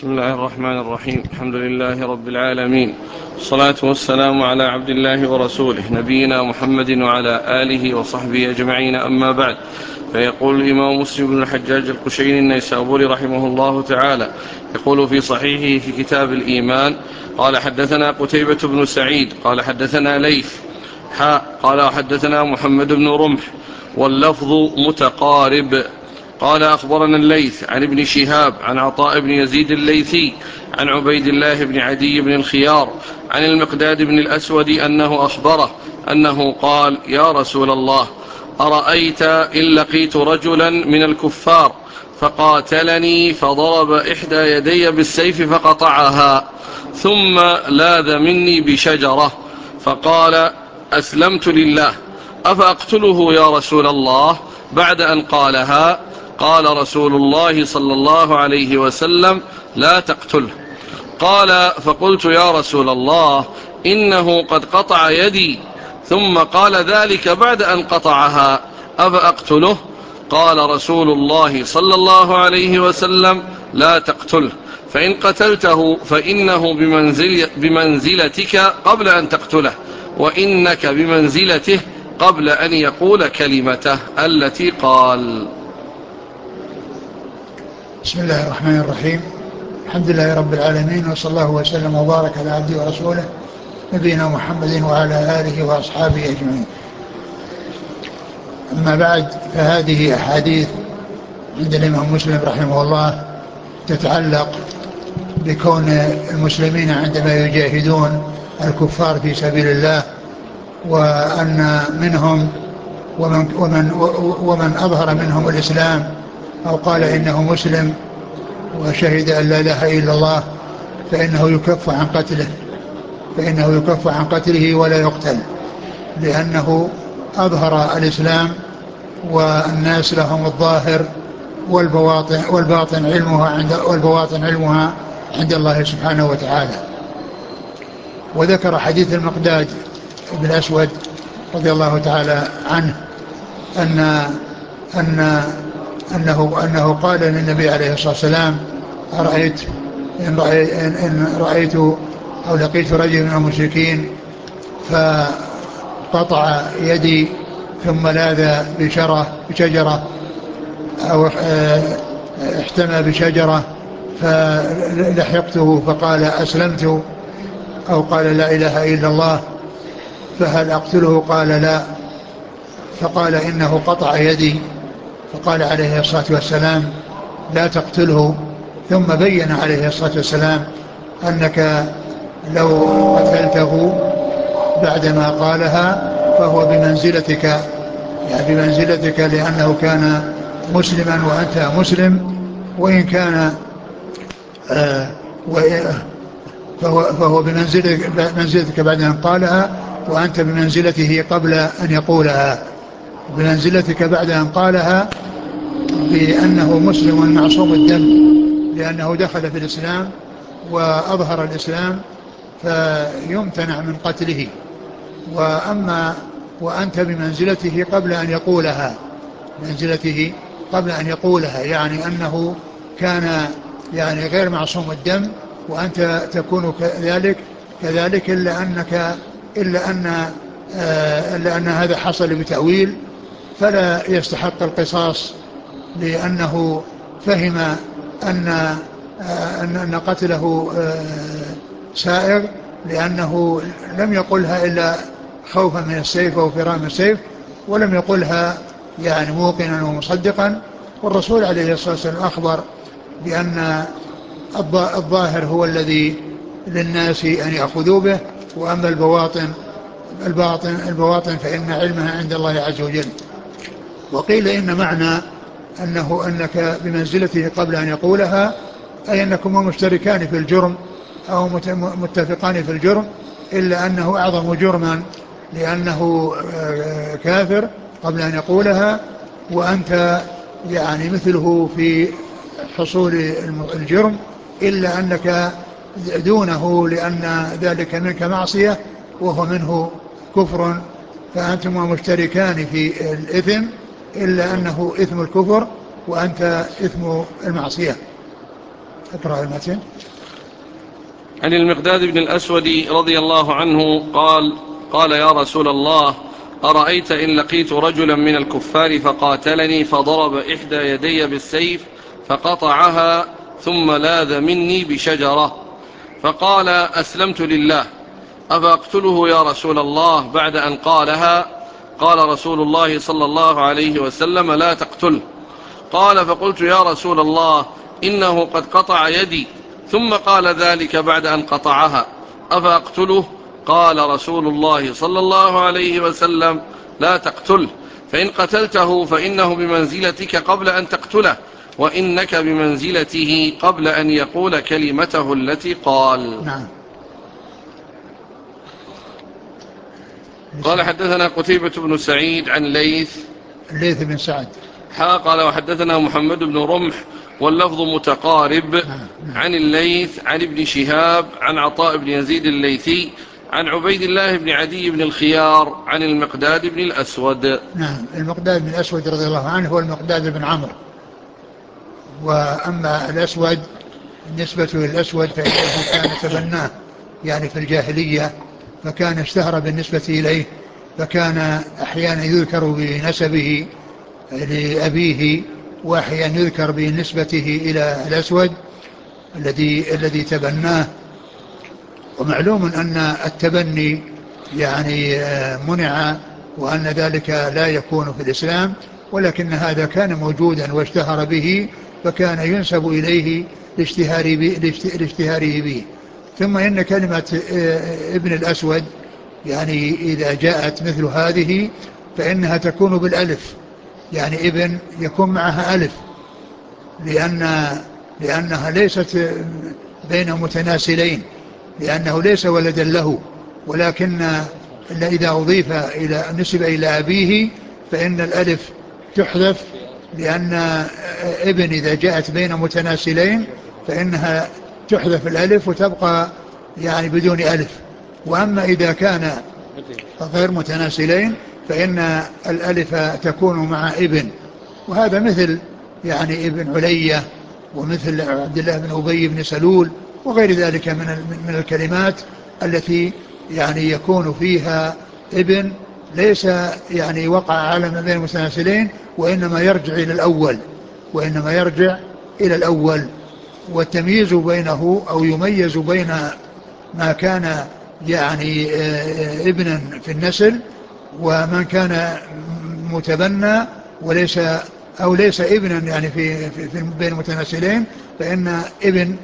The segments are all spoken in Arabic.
بسم الله الرحمن الرحيم. الحمد لله رب العالمين، والصلاة والسلام على عبد الله ورسوله نبينا محمد وعلى آله وصحبه أجمعين، أما بعد. فيقول الإمام مسلم بن الحجاج القشيري النيسابوري رحمه الله تعالى يقول في صحيحه في كتاب الإيمان: قال حدثنا قتيبة بن سعيد قال حدثنا ليث قال حدثنا محمد بن رمح واللفظ متقارب. قال أخبرنا الليث عن ابن شهاب عن عطاء بن يزيد الليثي عن عبيد الله بن عدي بن الخيار عن المقداد بن الأسود أنه أخبره أنه قال: يا رسول الله، أرأيت إن لقيت رجلا من الكفار فقاتلني فضرب إحدى يدي بالسيف فقطعها، ثم لاذ مني بشجرة فقال: أسلمت لله، أفأقتله يا رسول الله بعد أن قالها؟ قال رسول الله صلى الله عليه وسلم: لا تقتله. قال: فقلت: يا رسول الله، إنه قد قطع يدي ثم قال ذلك بعد أن قطعها، أفأقتله؟ قال رسول الله صلى الله عليه وسلم: لا تقتله، فإن قتلته فإنه بمنزلتك قبل أن تقتله، وإنك بمنزلته قبل أن يقول كلمته التي قال. بسم الله الرحمن الرحيم. الحمد لله رب العالمين، وصلى الله وسلم وبارك على عبده ورسوله نبينا محمد وعلى آله وأصحابه أجمعين. أما بعد، فهذه أحاديث عند الإمام مسلم رحمه الله تتعلق بكون المسلمين عندما يجاهدون الكفار في سبيل الله، وأن منهم ومن أظهر منهم الإسلام أو قال إنه مسلم وشهد أن لا إله إلا الله فإنه يكف عن قتله ولا يقتل، لأنه أظهر الإسلام، والناس لهم الظاهر والباطن علمها عند الله سبحانه وتعالى. وذكر حديث المقداد بن الأسود رضي الله تعالى عنه أنه قال للنبي عليه الصلاة والسلام: إن رأيت أو لقيت رجل من المشركين فقطع يدي ثم لاذ بشجرة أو احتمى بشجرة فلحقته فقال: أسلمت، أو قال: لا إله إلا الله، فهل أقتله؟ قال: لا. فقال: إنه قطع يدي. فقال عليه الصلاة والسلام: لا تقتله. ثم بين عليه الصلاة والسلام أنك لو قتلته بعدما قالها فهو بمنزلتك، يعني بمنزلتك، لأنه كان مسلما وأنت مسلم، وإن كان فهو بمنزلتك بعد أن قالها، وأنت بمنزلته قبل أن يقولها. بمنزلتك بعد أن قالها بأنه مسلم معصوم الدم، لأنه دخل في الإسلام وأظهر الإسلام فيمتنع من قتله. وأنت بمنزلته قبل أن يقولها، يعني أنه كان يعني غير معصوم الدم، وأنت تكون كذلك إلا أن هذا حصل بتأويل، فلا يستحق القصاص، لأنه فهم أن قتله سائغ، لأنه لم يقلها إلا خوفا من السيف أو فرارا من السيف، ولم يقلها يعني موقنا ومصدقا. والرسول عليه الصلاة والسلام أخبر بأن الظاهر هو الذي للناس أن يأخذوا به، وأما البواطن فإن علمها عند الله عز وجل. وقيل إن معنى أنك بمنزلته قبل أن يقولها أي أنكما مشتركان في الجرم أو متفقان في الجرم، إلا أنه أعظم جرما لأنه كافر قبل أن يقولها، وأنت يعني مثله في حصول الجرم، إلا أنك دونه، لأن ذلك منك معصية وهو منه كفر، فأنتما مشتركان في الإثم، إلا أنه إثم الكفر وأنت إثم المعصية. اقرأ المتن. عن المقداد بن الأسود رضي الله عنه قال يا رسول الله أرأيت إن لقيت رجلا من الكفار فقاتلني فضرب إحدى يدي بالسيف فقطعها ثم لاذ مني بشجرة فقال أسلمت لله أفأقتله يا رسول الله بعد أن قالها؟ قال رسول الله صلى الله عليه وسلم لا تقتله. قال فقلت يا رسول الله إنه قد قطع يدي ثم قال ذلك بعد أن قطعها أفأقتله؟ قال رسول الله صلى الله عليه وسلم لا تقتله، فإن قتلته فإنه بمنزلتك قبل أن تقتله، وإنك بمنزلته قبل أن يقول كلمته التي قال. نعم. قال حدثنا قتيبة بن سعيد عن الليث بن سعد قال وحدثنا محمد بن رمح واللفظ متقارب. عن الليث عن ابن شهاب عن عطاء بن يزيد الليثي عن عبيد الله بن عدي بن الخيار عن المقداد بن الأسود. نعم. المقداد بن الأسود رضي الله عنه هو المقداد بن عمرو. وأما الأسود بالنسبة للأسود فإنه كان تبناه يعني في الجاهلية، فكان اشتهر بالنسبة إليه، فكان أحيانا يذكر بنسبه لأبيه، وأحيانا يذكر بنسبته إلى الأسود الذي تبناه. ومعلوم أن التبني يعني منع، وأن ذلك لا يكون في الإسلام، ولكن هذا كان موجودا واشتهر به، فكان ينسب إليه لاشتهاره به. ثم إن كلمة ابن الأسود يعني إذا جاءت مثل هذه فإنها تكون بالألف، يعني ابن يكون معها ألف، لأنها ليست بين متناسلين، لأنه ليس ولدا له، ولكن إذا أضيف إلى نسب إلى أبيه فإن الألف تحذف، لأن ابن إذا جاءت بين متناسلين فإنها تحذف الألف وتبقى يعني بدون ألف. وأما إذا كان غير متناسلين فإن الألف تكون مع ابن. وهذا مثل يعني ابن علية، ومثل عبد الله بن أبي بن سلول، وغير ذلك من الكلمات التي يعني يكون فيها ابن ليس يعني وقع على ما بين المتناسلين، وإنما يرجع إلى الأول. والتمييز بينه أو يميز بين ما كان يعني ابنا في النسل ومن كان متبنى وليس أو ليس ابنا يعني في بين المتناسلين، فإن ابن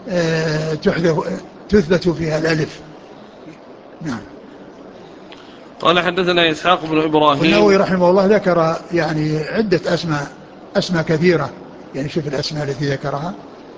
تثبت فيها الألف. نعم. قال حدثنا إسحاق بن إبراهيم. والنووي رحمه الله ذكر يعني عدة أسماء كثيرة، يعني شوف الأسماء التي ذكرها.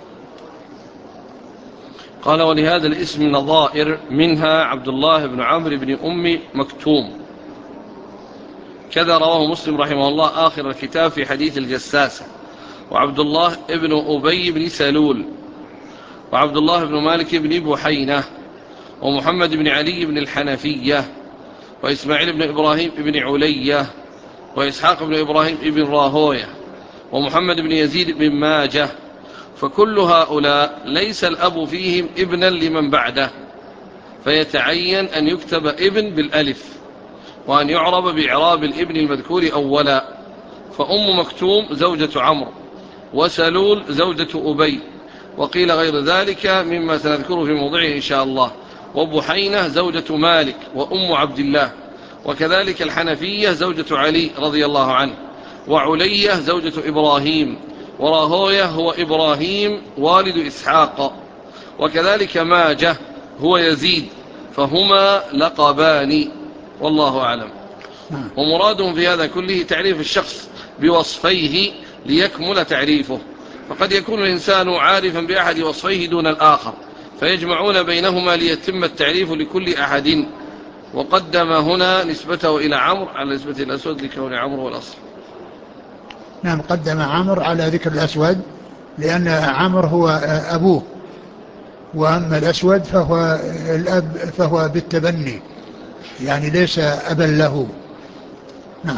قال ولهذا الاسم نظائر، منها عبد الله بن عمرو بن أم مكتوم، كذا رواه مسلم رحمه الله آخر الكتاب في حديث الجساسة، وعبد الله بن أبي بن سلول، وعبد الله بن مالك بن بحينة، ومحمد بن علي بن الحنفية، وإسماعيل بن إبراهيم بن علية، وإسحاق بن إبراهيم بن راهوية، ومحمد بن يزيد بن ماجه. فكل هؤلاء ليس الأب فيهم ابنا لمن بعده، فيتعين أن يكتب ابن بالألف، وأن يعرب بإعراب الابن المذكور أولا. فأم مكتوم زوجة عمرو، وسلول زوجة أبي، وقيل غير ذلك مما سنذكره في موضعه إن شاء الله. وبحينة زوجة مالك وأم عبد الله، وكذلك الحنفية زوجة علي رضي الله عنه، وعلية زوجة إبراهيم، وراهوية هو إبراهيم والد إسحاق، وكذلك ماجه هو يزيد، فهما لقبان، والله أعلم. ومرادهم في هذا كله تعريف الشخص بوصفيه ليكمل تعريفه، فقد يكون الإنسان عارفا بأحد وصفيه دون الآخر، فيجمعون بينهما ليتم التعريف لكل أحد. وقدم هنا نسبته إلى عمرو على نسبة الأسود لكون عمرو هو الأصل. نعم، قدم عمرو على ذكر الأسود لأن عمرو هو أبوه، وأما الأسود فهو الأب، فهو بالتبني يعني ليس أبا له. نعم.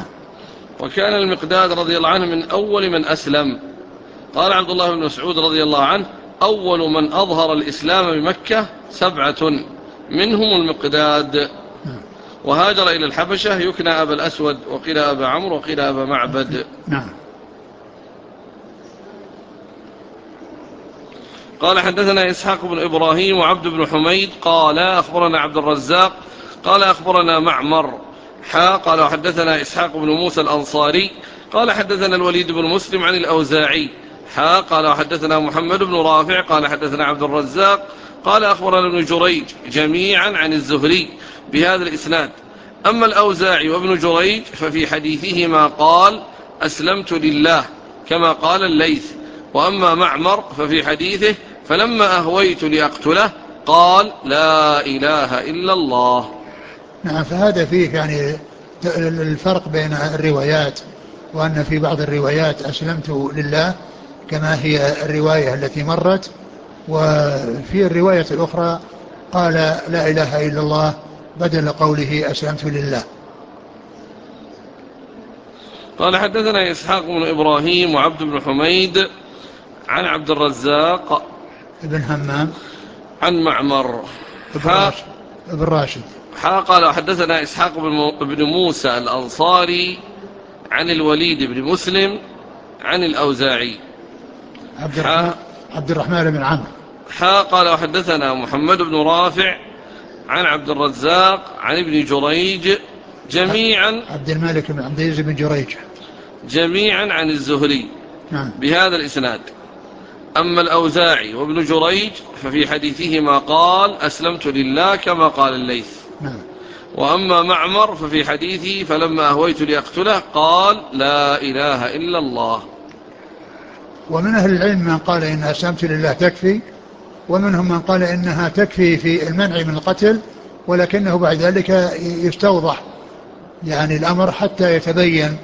وكان المقداد رضي الله عنه من أول من أسلم. قال عبد الله بن مسعود رضي الله عنه أول من أظهر الإسلام بمكة 7 منهم المقداد، وهاجر إلى الحبشة يكنى أبا الأسود، وقيل أبا عمرو، وقيل أبا معبد. نعم. قال حدثنا إسحاق بن إبراهيم وعبد بن حميد قال أخبرنا عبد الرزاق قال أخبرنا معمر قال وحدثنا إسحاق بن موسى الأنصاري قال حدثنا الوليد بن مسلم عن الأوزاعي قال وحدثنا محمد بن رافع قال حدثنا عبد الرزاق قال أخبرنا ابن جريج جميعا عن الزهري بهذا الإسناد. أما الأوزاعي وابن جريج ففي حديثهما قال أسلمت لله كما قال الليث، وأما معمر ففي حديثه فلما أهويت لأقتله قال لا إله إلا الله. نعم. فهذا فيه يعني الفرق بين الروايات، وأن في بعض الروايات أسلمت لله كما هي الرواية التي مرت، وفي الرواية الأخرى قال لا إله إلا الله بدل قوله أسلمت لله. قال حدثنا إسحاق بن إبراهيم وعبد بن حميد عن عبد الرزاق ابن همام عن معمر ابن راشد قال حدثنا إسحاق بن موسى الأنصاري عن الوليد بن مسلم عن الأوزاعي عبد الرحمن بن عمرو قال وحدثنا محمد بن رافع عن عبد الرزاق عن ابن جريج جميعا عبد الملك بن عبد العزيز بن جريج جميعا عن الزهري نعم. بهذا الإسناد. أما الأوزاعي وابن جريج ففي حديثهما قال أسلمت لله كما قال الليث. نعم. وأما معمر ففي حديثه فلما أهويت لأقتله قال لا إله إلا الله. ومن أهل العلم من قال إن أسلمت لله تكفي، ومنهم من قال إنها تكفي في المنع من القتل، ولكنه بعد ذلك يستوضح يعني الأمر حتى يتبين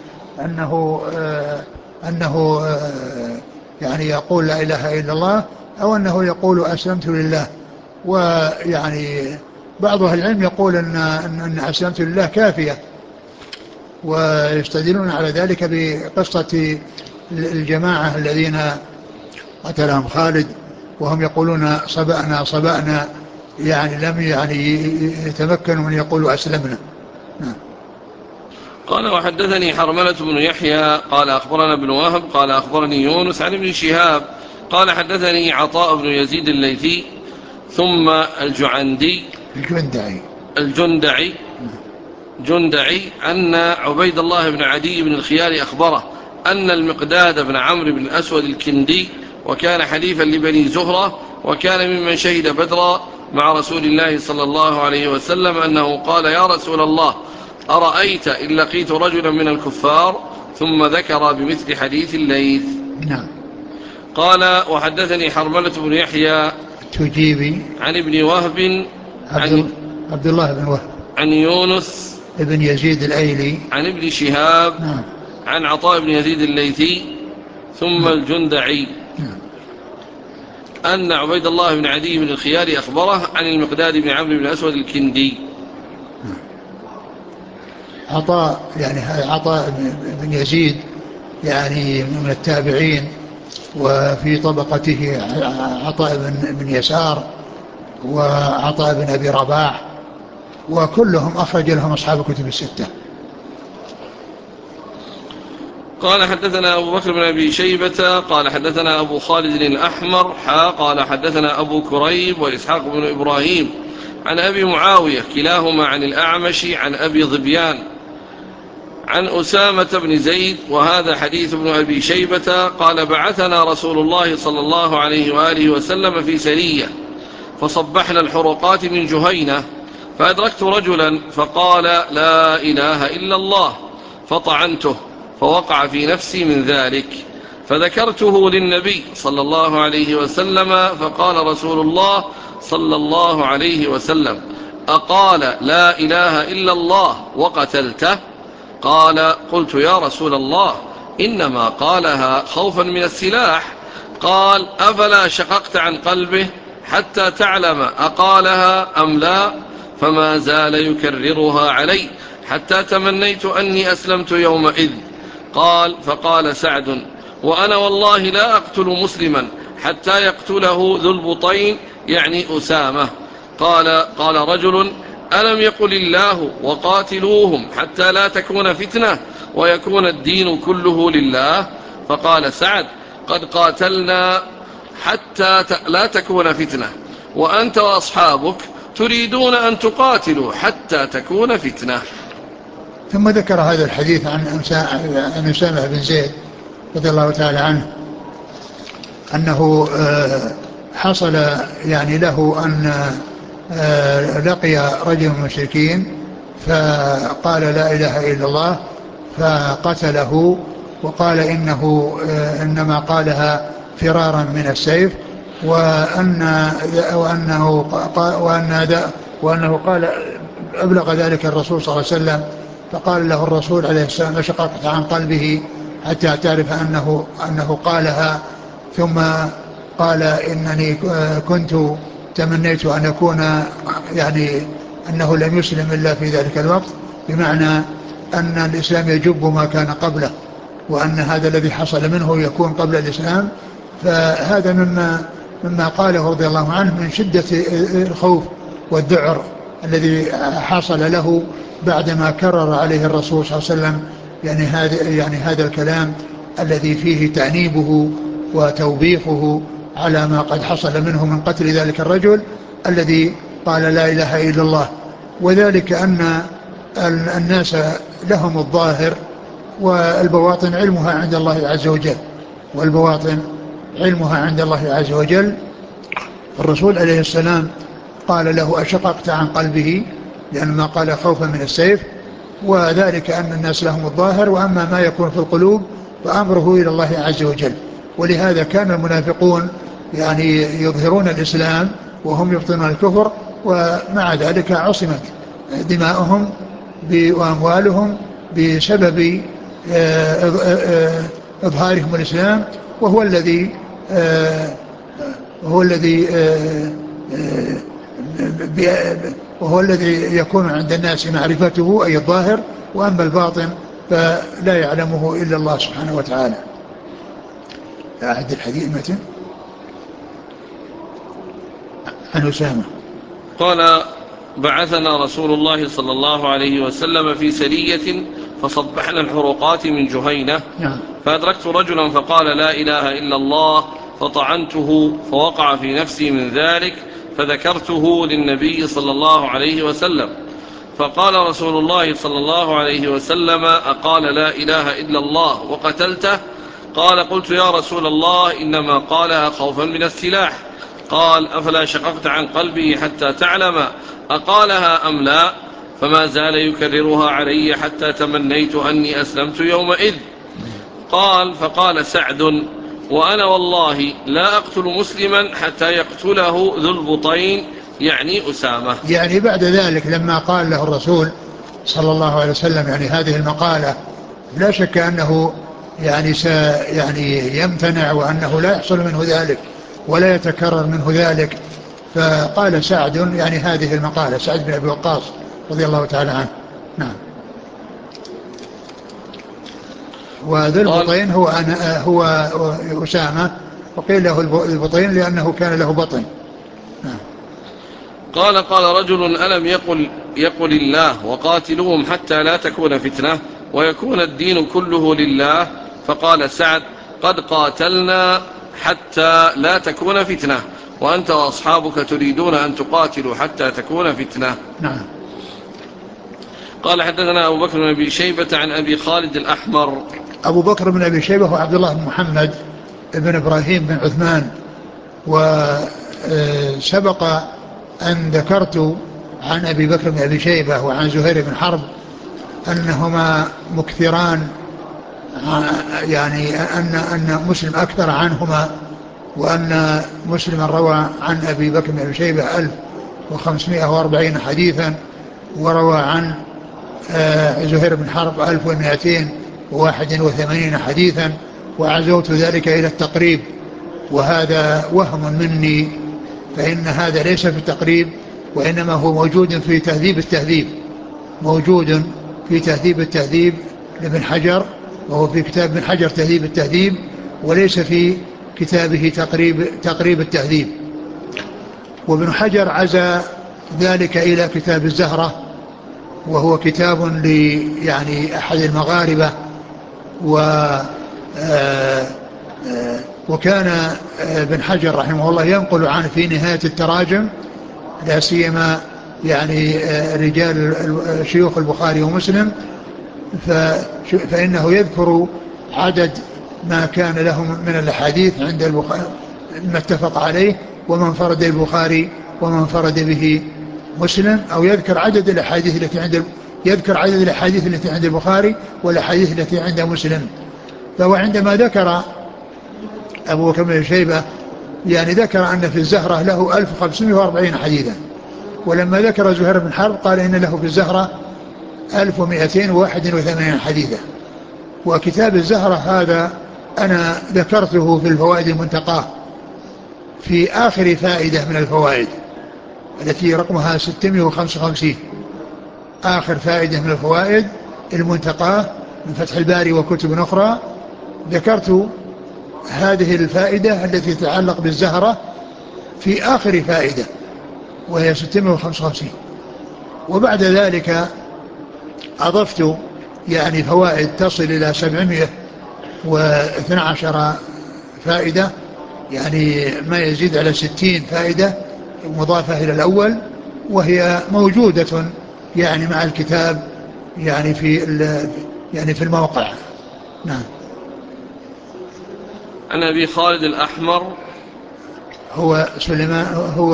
أنه يعني يقول لا إله إلا الله أو أنه يقول أسلمت لله. ويعني بعض أهل العلم يقول أن أسلمت لله كافية، ويستدلون على ذلك بقصة الجماعة الذين قتلهم خالد وهم يقولون صبأنا يعني لم يتمكنوا من يقولوا أسلمنا. قال وحدثني حرملة بن يحيى قال أخبرنا ابن وهب قال أخبرني يونس عن ابن شهاب قال حدثني عطاء بن يزيد الليثي ثم الجندعي أن عبيد الله بن عدي بن الخيار أخبره أن المقداد بن عمرو بن الأسود الكندي وكان حليفا لبني زهرة وكان ممن شهد بدرا مع رسول الله صلى الله عليه وسلم أنه قال يا رسول الله أرأيت إن لقيت رجلا من الكفار، ثم ذكر بمثل حديث الليث. نعم. قال وحدثني حرملة بن يحيى التجيبي عن ابن وهب عبد الله بن وهب عن يونس ابن يزيد الأيلي عن ابن شهاب نعم. عن عطاء بن يزيد الليثي ثم نعم. الجندعي نعم. أن عبيد الله بن عدي بن الخيار أخبره عن المقداد بن عمرو بن الأسود الكندي. عطاء بن يزيد يعني من التابعين، وفي طبقته عطاء بن يسار وعطاء بن أبي رباح، وكلهم أخرج لهم أصحاب الكتب الستة. قال حدثنا أبو بكر بن أبي شيبة قال حدثنا أبو خالد الأحمر قال حدثنا أبو كريب وإسحاق بن إبراهيم عن أبي معاوية كلاهما عن الأعمش عن أبي ظبيان عن أسامة بن زيد، وهذا حديث ابن أبي شيبة قال بعثنا رسول الله صلى الله عليه وآله وسلم في سرية فصبحنا الحرقات من جهينة، فأدركت رجلا فقال لا إله إلا الله، فطعنته فوقع في نفسي من ذلك، فذكرته للنبي صلى الله عليه وسلم، فقال رسول الله صلى الله عليه وسلم أقال لا إله إلا الله وقتلته؟ قال قلت يا رسول الله إنما قالها خوفا من السلاح. قال أفلا شققت عن قلبه حتى تعلم أقالها أم لا؟ فما زال يكررها علي حتى تمنيت أني أسلمت يومئذ. قال فقال سعد وأنا والله لا أقتل مسلما حتى يقتله ذو البطين يعني أسامة. قال رجل: ألم يقل الله وقاتلوهم حتى لا تكون فتنة ويكون الدين كله لله؟ فقال سعد: قد قاتلنا حتى لا تكون فتنة، وأنت وأصحابك تريدون أن تقاتلوا حتى تكون فتنة. ثم ذكر هذا الحديث عن أسامة بن زيد رضي الله تعالى عنه أنه حصل يعني له أن لقي رجل من المشركين فقال لا إله إلا الله فقتله، وقال إنما قالها فرارا من السيف، وأنه قال أبلغ ذلك الرسول صلى الله عليه وسلم، فقال له الرسول عليه السلام: أشققت عن قلبه حتى تعرف أنه قالها؟ ثم قال: إنني كنت تمنيت أن يكون يعني أنه لم يسلم إلا في ذلك الوقت، بمعنى أن الإسلام يجب ما كان قبله، وأن هذا الذي حصل منه يكون قبل الإسلام. فهذا مما قاله رضي الله عنه من شدة الخوف والذعر الذي حصل له بعدما كرر عليه الرسول صلى الله عليه وسلم يعني هذا الكلام الذي فيه تأنيبه وتوبيخه على ما قد حصل منه من قتل ذلك الرجل الذي قال لا إله إلا الله. وذلك أن الناس لهم الظاهر والبواطن علمها عند الله عز وجل، الرسول عليه السلام قال له: أشققت عن قلبه، لأن ما قال خوفا من السيف، وذلك أن الناس لهم الظاهر، وأما ما يكون في القلوب فأمره إلى الله عز وجل. ولهذا كان المنافقون يعني يظهرون الإسلام وهم يبطنون الكفر، ومع ذلك عصمت دماؤهم وأموالهم بسبب إظهارهم الإسلام، وهو الذي يكون عند الناس معرفته أي الظاهر، وأما الباطن فلا يعلمه إلا الله سبحانه وتعالى. أعد الحديث متن عن أسامة قال: بعثنا رسول الله صلى الله عليه وسلم في سرية فصبحنا الحروقات من جهينة، فأدركت رجلا فقال لا إله إلا الله، فطعنته فوقع في نفسي من ذلك، فذكرته للنبي صلى الله عليه وسلم، فقال رسول الله صلى الله عليه وسلم: أقال لا إله إلا الله وقتلته؟ قال: قلت يا رسول الله إنما قالها خوفا من السلاح. قال: أفلا شققت عن قلبه حتى تعلم أقالها أم لا؟ فما زال يكررها علي حتى تمنيت أني أسلمت يومئذ. فقال سعد: وأنا والله لا أقتل مسلما حتى يقتله ذو البطين يعني أسامة. يعني بعد ذلك لما قال له الرسول صلى الله عليه وسلم يعني هذه المقالة، لا شك أنه يعني يمتنع، وأنه لا يحصل منه ذلك ولا يتكرر منه ذلك. فقال سعد يعني هذه المقالة، سعد بن أبي وقاص رضي الله تعالى عنه. نعم. وذو البطين هو أسامة، وقيل له البطين لأنه كان له بطن. نعم. قال رجل: ألم يقل الله وقاتلوهم حتى لا تكون فتنة ويكون الدين كله لله؟ فقال سعد: قد قاتلنا حتى لا تكون فتنة، وأنت وأصحابك تريدون أن تقاتلوا حتى تكون فتنة. نعم. قال: حدثنا أبو بكر بن أبي شيبة عن أبي خالد الأحمر. أبو بكر بن أبي شيبة هو عبد الله بن محمد بن إبراهيم بن عثمان، وسبق أن ذكرت عن أبي بكر بن أبي شيبة وعن زهير بن حرب أنهما مكثران، يعني أن مسلم أكثر عنهما، وأن مسلم روى عن أبي بكر بن أبي شيبة 1540 حديثا، وروى عن زهير بن حرب 1281 حديثا، وعزوت ذلك إلى التقريب، وهذا وهم مني، فإن هذا ليس في التقريب، وإنما هو موجود في تهذيب التهذيب لابن حجر، وهو في كتاب ابن حجر تهذيب التهذيب، وليس في كتابه تقريب التهذيب. وابن حجر عزى ذلك إلى كتاب الزهرة، وهو كتاب يعني أحد المغاربة، وكان ابن حجر رحمه الله ينقل عنه في نهاية التراجم، لا سيما يعني رجال شيوخ البخاري ومسلم، فإنه يذكر عدد ما كان لهم من الأحاديث عند البخاري ما اتفق عليه، ومن فرد البخاري ومن فرد به مسلم، أو يذكر عدد الأحاديث التي عند البخاري والأحاديث التي عند مسلم. فهو عندما ذكر أبو بكر بن شيبة يعني ذكر أن في الزهرة له 1540 حديثا، ولما ذكر زهير بن حرب قال إن له في الزهرة 1281 حديثا. وكتاب الزهرة هذا أنا ذكرته في الفوائد المنتقاه في آخر فائدة من الفوائد التي رقمها 655، آخر فائدة من الفوائد المنتقاه من فتح الباري وكتب أخرى، ذكرت هذه الفائدة التي تتعلق بالزهرة في آخر فائدة وهي 655. وبعد ذلك أضفت يعني فوائد تصل إلى 712 فائدة، يعني ما يزيد على 60 فائدة مضافة إلى الأول، وهي موجودة يعني مع الكتاب يعني في الموقع. نعم. عن أبي خالد الأحمر هو سليمان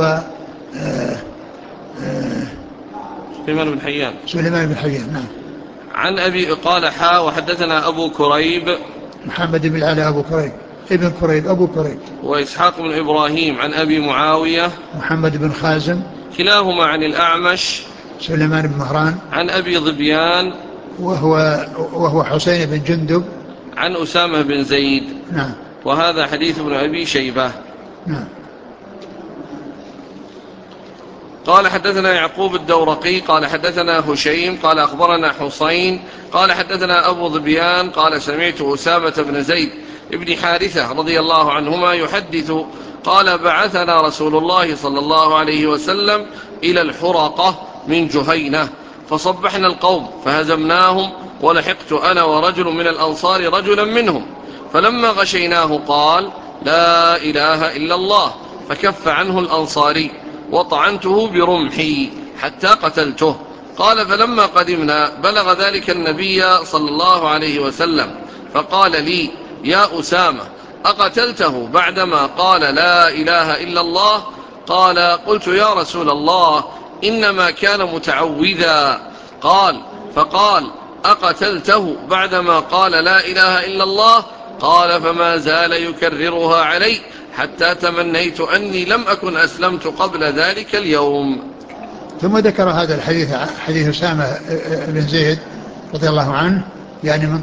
بن حيان. سليمان بن حيان. نعم. عن أبي قال وحدثنا أبو كريب محمد بن العلاء أبو كريب ابن كريب أبو كريب، وإسحاق بن إبراهيم عن أبي معاوية محمد بن خازم، كلاهما عن الأعمش سليمان بن مهران، عن أبي ظبيان وهو حسين بن جندب، عن أسامة بن زيد. نعم. وهذا حديث ابن أبي شيبة. نعم. قال حدثنا يعقوب الدورقي قال حدثنا هشيم قال أخبرنا حسين قال حدثنا أبو ظبيان قال سمعت أسامة بن زيد ابن حارثة رضي الله عنهما يحدث قال بعثنا رسول الله صلى الله عليه وسلم إلى الحرقة من جهينة فصبحنا القوم فهزمناهم، ولحقت أنا ورجل من الأنصار رجلا منهم، فلما غشيناه قال لا إله إلا الله، فكف عنه الأنصاري وطعنته برمحي حتى قتلته. قال فلما قدمنا بلغ ذلك النبي صلى الله عليه وسلم فقال لي يا أسامة أقتلته بعدما قال لا إله إلا الله؟ قال قلت يا رسول الله إنما كان متعوذا. فقال أقتلته بعدما قال لا إله إلا الله؟ قال فما زال يكررها علي حتى تمنيت أني لم أكن أسلمت قبل ذلك اليوم. ثم ذكر هذا الحديث، حديث أسامة بن زيد رضي الله عنه، يعني من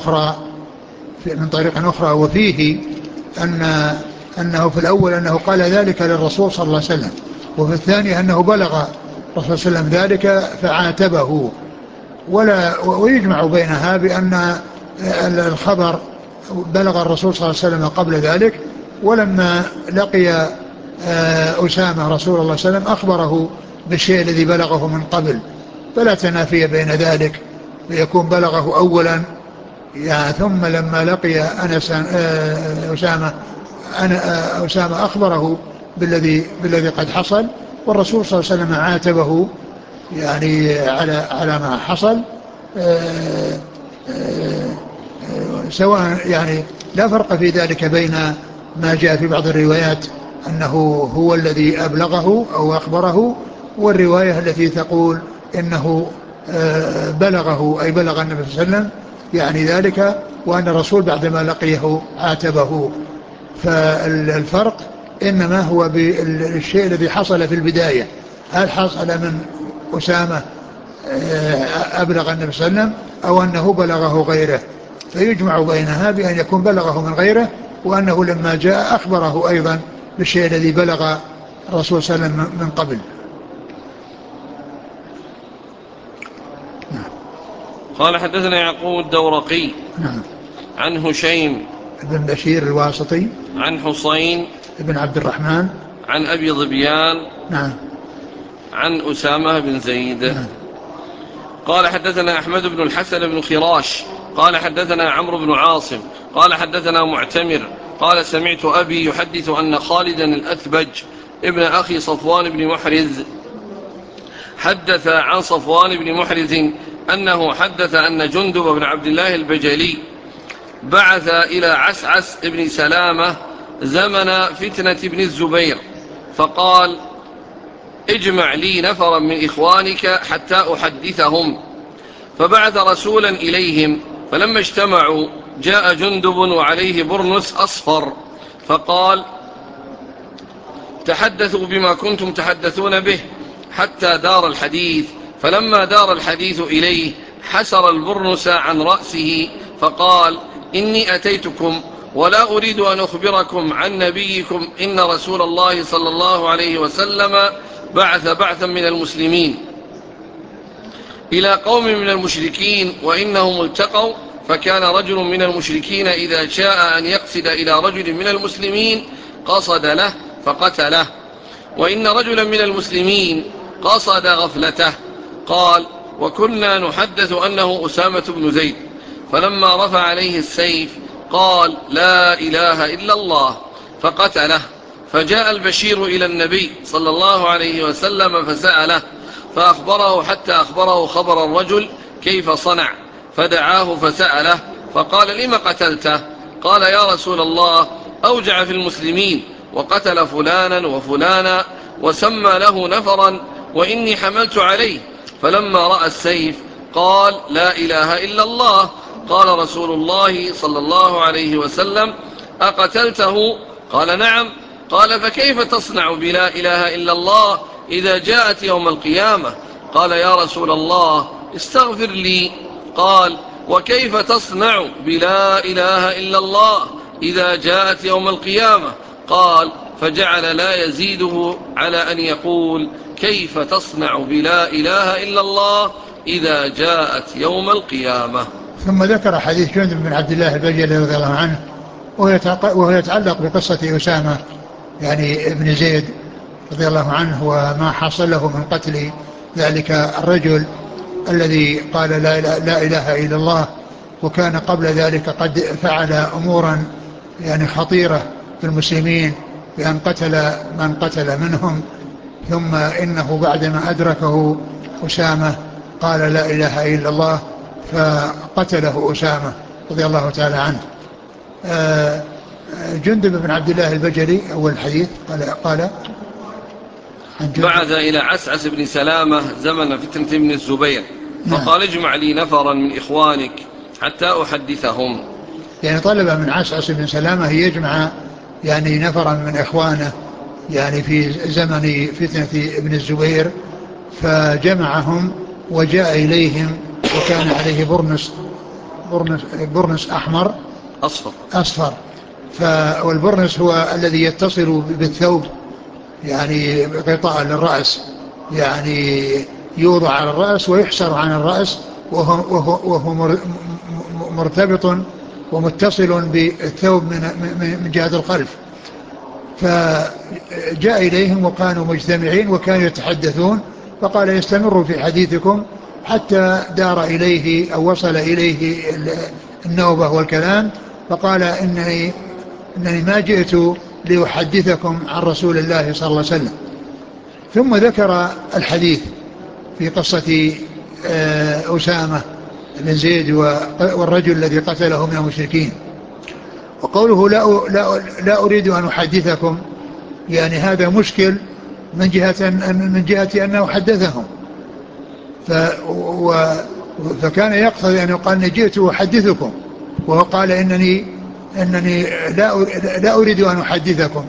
طريق أخرى، وفيه أنه في الأول أنه قال ذلك للرسول صلى الله عليه وسلم، وفي الثاني أنه بلغ الرسول صلى الله عليه وسلم ذلك فعاتبه. ويجمع بينها بأن الخبر بلغ الرسول صلى الله عليه وسلم قبل ذلك، ولما لقي أسامة رسول الله صلى الله عليه وسلم أخبره بالشيء الذي بلغه من قبل، فلا تنافي بين ذلك، ليكون بلغه أولا يعني ثم لما لقي أسامة أخبره بالذي قد حصل، والرسول صلى الله عليه وسلم عاتبه يعني على ما حصل، سواء يعني لا فرق في ذلك بين ما جاء في بعض الروايات أنه هو الذي أبلغه أو أخبره، والرواية التي تقول إنه بلغه أي بلغ النبي صلى الله عليه وسلم يعني ذلك، وأن الرسول بعدما لقيه عاتبه. فالفرق إنما هو بالشيء الذي حصل في البداية، هل حصل من أسامة أبلغ النبي صلى الله عليه وسلم أو أنه بلغه غيره، فيجمع بينها بأن يكون بلغه من غيره، وأنه لما جاء أخبره أيضا بالشيء الذي بلغ الرسول صلى الله عليه وسلم من قبل. قال حدثنا يعقوب الدورقي نعم. عن هشيم بن بشير الواسطي عن حسين بن عبد الرحمن عن أبي ظبيان نعم عن أسامة بن زيد. نعم. قال حدثنا أحمد بن الحسن بن خراش قال حدثنا عمرو بن عاصم قال حدثنا معتمر قال سمعت أبي يحدث أن خالدا الأثبج ابن أخي صفوان بن محرز حدث عن صفوان بن محرز أنه حدث أن جندب بن عبد الله البجلي بعث إلى عسعس بن سلامة زمن فتنة ابن الزبير فقال اجمع لي نفرا من إخوانك حتى أحدثهم، فبعث رسولا إليهم، فلما اجتمعوا جاء جندب وعليه برنس أصفر فقال تحدثوا بما كنتم تحدثون به حتى دار الحديث، فلما دار الحديث إليه حسر البرنس عن رأسه فقال إني أتيتكم ولا أريد أن أخبركم عن نبيكم إن رسول الله صلى الله عليه وسلم بعث بعثا من المسلمين إلى قوم من المشركين وإنهم التقوا، فكان رجل من المشركين إذا شاء أن يقصد إلى رجل من المسلمين قصد له فقتله، وإن رجلا من المسلمين قصد غفلته. قال وكنا نحدث أنه أسامة بن زيد، فلما رفع عليه السيف قال لا إله إلا الله فقتله، فجاء البشير إلى النبي صلى الله عليه وسلم فسأله فأخبره حتى أخبره خبر الرجل كيف صنع، فدعاه فسأله فقال لم قتلته؟ قال يا رسول الله أوجع في المسلمين وقتل فلانا وفلانا وسمى له نفرا وإني حملت عليه، فلما رأى السيف قال لا إله إلا الله. قال رسول الله صلى الله عليه وسلم أقتلته؟ قال نعم. قال فكيف تصنع بلا إله إلا الله إذا جاءت يوم القيامة؟ قال يا رسول الله استغفر لي. قال وكيف تصنع بلا إله إلا الله إذا جاءت يوم القيامة؟ قال فجعل لا يزيده على أن يقول كيف تصنع بلا إله إلا الله إذا جاءت يوم القيامة. ثم ذكر حديث جندب بن عبد الله البجلي رضي الله عنه وهو يتعلق بقصة أسامة يعني ابن زيد رضي الله عنه وما حصل له من قتل ذلك الرجل الذي قال لا إله إلا الله، وكان قبل ذلك قد فعل أمورا يعني خطيرة في المسلمين بأن قتل من قتل منهم، ثم إنه بعدما أدركه أسامة قال لا إله إلا الله فقتله أسامة رضي الله تعالى عنه. جندب بن عبد الله البجلي أول الحديث قال بعث إلى عسعس بن سلامة زمن فتنة ابن الزبير فقال اجمع لي نفرا من إخوانك حتى أحدثهم، يعني طلب من عسعس بن سلامة يجمع يعني نفرا من إخوانه يعني في زمن فتنة ابن الزبير، فجمعهم وجاء إليهم وكان عليه برنس أحمر أصفر، والبرنس هو الذي يتصل بالثوب يعني غطاء للرأس، يعني يوضع على الرأس ويحسر عن الرأس وهو مرتبط ومتصل بالثوب من جهة الخلف. فجاء إليهم وكانوا مجتمعين وكانوا يتحدثون، فقال يستمروا في حديثكم حتى دار إليه أو وصل إليه النوبة والكلام، فقال إنني ما جئت لأحدثكم عن رسول الله صلى الله عليه وسلم. ثم ذكر الحديث في قصة أسامة بن زيد والرجل الذي قتله من المشركين، وقوله لا أريد أن أحدثكم يعني هذا مشكل من جهة أنه حدثهم، فكان يقتضي أن يقال جئت أحدثكم، وهو قال إنني لا أريد أن أحدثكم.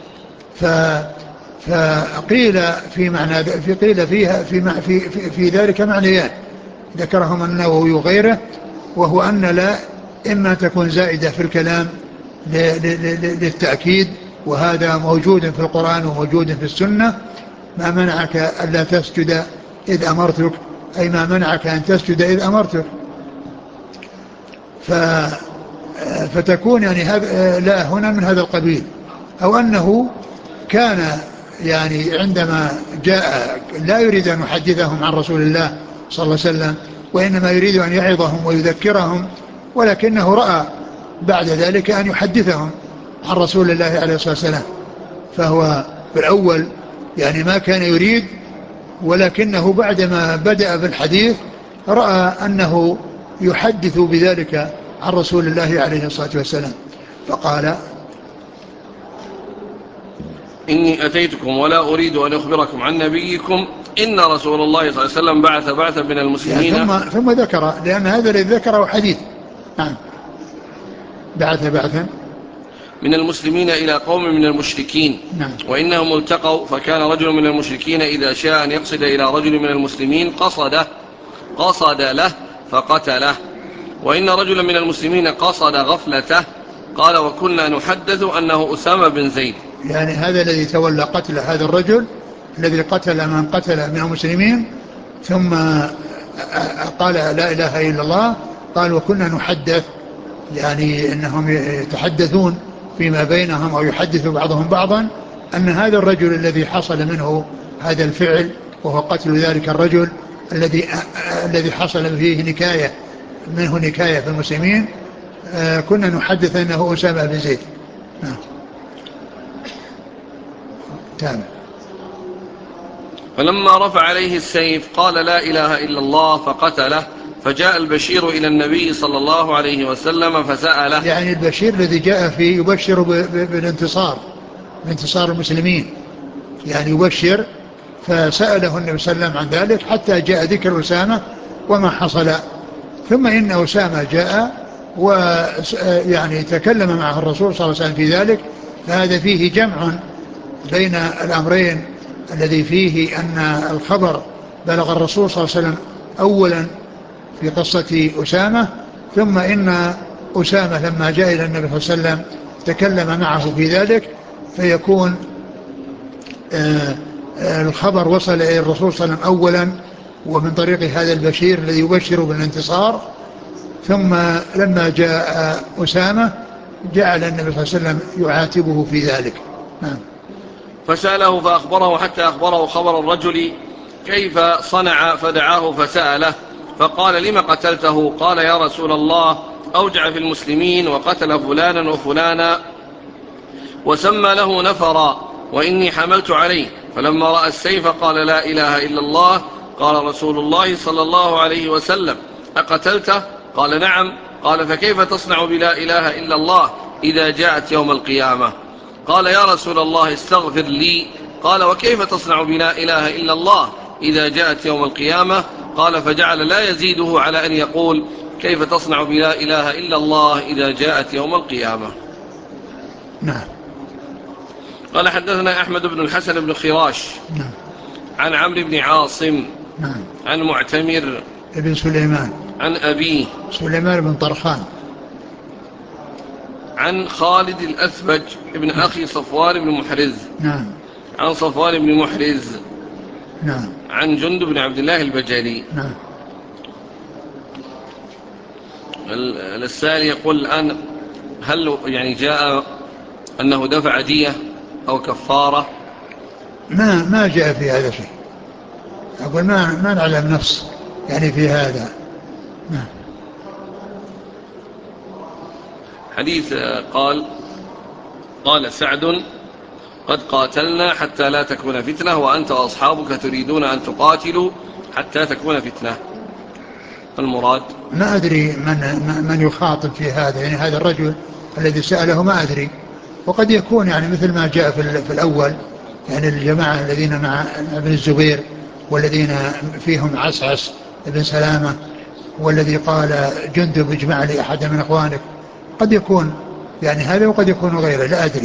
فقيل في معنى قيل فيها في ذلك معنيان ذكرهما النووي وغيره، وهو أن لا إما تكون زائدة في الكلام للتأكيد، وهذا موجود في القرآن وموجود في السنة، ما منعك ألا تسجد إذ أمرتك، أي ما منعك أن تسجد إذ أمرتك. فتكون يعني لا هنا من هذا القبيل، أو أنه كان يعني عندما جاء لا يريد أن يحدثهم عن رسول الله صلى الله عليه وسلم، وإنما يريد أن يعظهم ويذكرهم، ولكنه رأى بعد ذلك أن يحدثهم عن رسول الله عليه الصلاة والسلام. فهو في الأول يعني ما كان يريد، ولكنه بعدما بدأ بالحديث رأى أنه يحدث بذلك عن رسول الله عليه الصلاة والسلام، فقال: إني أتيتكم ولا أريد أن أخبركم عن نبيكم إن رسول الله صلى الله عليه وسلم بعث بعثا من يعني المسلمين. ثم ذكر، لأن هذا الذي ذكره حديث. نعم. بعث بعثا من المسلمين إلى قوم من المشركين. نعم. وإنهم التقوا، فكان رجل من المشركين إذا شاء أن يقصد إلى رجل من المسلمين قصد له فقتله. وإن رجلا من المسلمين قصد غفلته. قال: وكنا نحدث أنه أسامة بن زيد. يعني هذا الذي تولى قتل هذا الرجل الذي قتل من قتل من المسلمين، ثم قال لا إله إلا الله، قال: وكنا نحدث، يعني أنهم يتحدثون فيما بينهم أو يحدث بعضهم بعضا أن هذا الرجل الذي حصل منه هذا الفعل، وهو قتل ذلك الرجل الذي حصل فيه نكاية في المسلمين، كنا نحدث أنه أسامة بن زيد. تمام. فلما رفع عليه السيف قال: لا إله إلا الله، فقتله. فجاء البشير إلى النبي صلى الله عليه وسلم فسأله. يعني البشير الذي جاء فيه يبشر بانتصار المسلمين، يعني يبشر، فسأله النبي صلى الله عليه وسلم عن ذلك حتى جاء ذكر أسامة وما حصل. ثم إن أسامة جاء ويعني تكلم معه الرسول صلى الله عليه وسلم في ذلك، فهذا فيه جمع بين الأمرين، الذي فيه أن الخبر بلغ الرسول صلى الله عليه وسلم أولا في قصة أسامة، ثم إن أسامة لما جاء إلى النبي صلى الله عليه وسلم تكلم معه في ذلك، فيكون الخبر وصل إلى الرسول صلى الله عليه وسلم أولا ومن طريق هذا البشير الذي يبشر بالانتصار، ثم لما جاء أسامة جعل النبي صلى الله عليه وسلم يعاتبه في ذلك. فسأله فأخبره حتى أخبره خبر الرجل كيف صنع، فدعاه فسأله فقال: لم قتلته؟ قال: يا رسول الله، أوجع في المسلمين وقتل فلانا وفلانا وسمى له نفرا، وإني حملت عليه. فلما رأى السيف قال: لا إله إلا الله. قال رسول الله صلى الله عليه وسلم: أقتلته؟ قال: نعم. قال: فكيف تصنع بلا إله إلا الله إذا جاءت يوم القيامة؟ قال: يا رسول الله، استغفر لي. قال: وكيف تصنع بلا إله إلا الله إذا جاءت يوم القيامة؟ قال: فجعل لا يزيده على أن يقول: كيف تصنع بلا إله إلا الله إذا جاءت يوم القيامة. نعم. قال: حدثنا أحمد بن الحسن بن خراش عن عمرو بن عاصم عن معتمر ابن سليمان عن أبيه سليمان بن طرخان عن خالد الأثبج ابن أخي صفوان بن محرز عن صفوان بن محرز عن جند بن عبد الله البجلي. السائل يقول الآن: هل يعني جاء أنه دفع دية أو كفارة؟ ما جاء في هذا شيء، أقول ما نعلم نفس يعني في هذا. حديث قال سعد: قد قاتلنا حتى لا تكون فتنة، وأنت وأصحابك تريدون أن تقاتلوا حتى تكون فتنة. المراد ما أدري من يخاطب في هذا، يعني هذا الرجل الذي سأله ما أدري، وقد يكون يعني مثل ما جاء في الأول، يعني الجماعة الذين مع ابن الزبير والذين فيهم عسعس ابن سلامة، والذي قال جندب اجمع لي أحد من أخوانك، قد يكون يعني هذا وقد يكون غيره، لا أدري.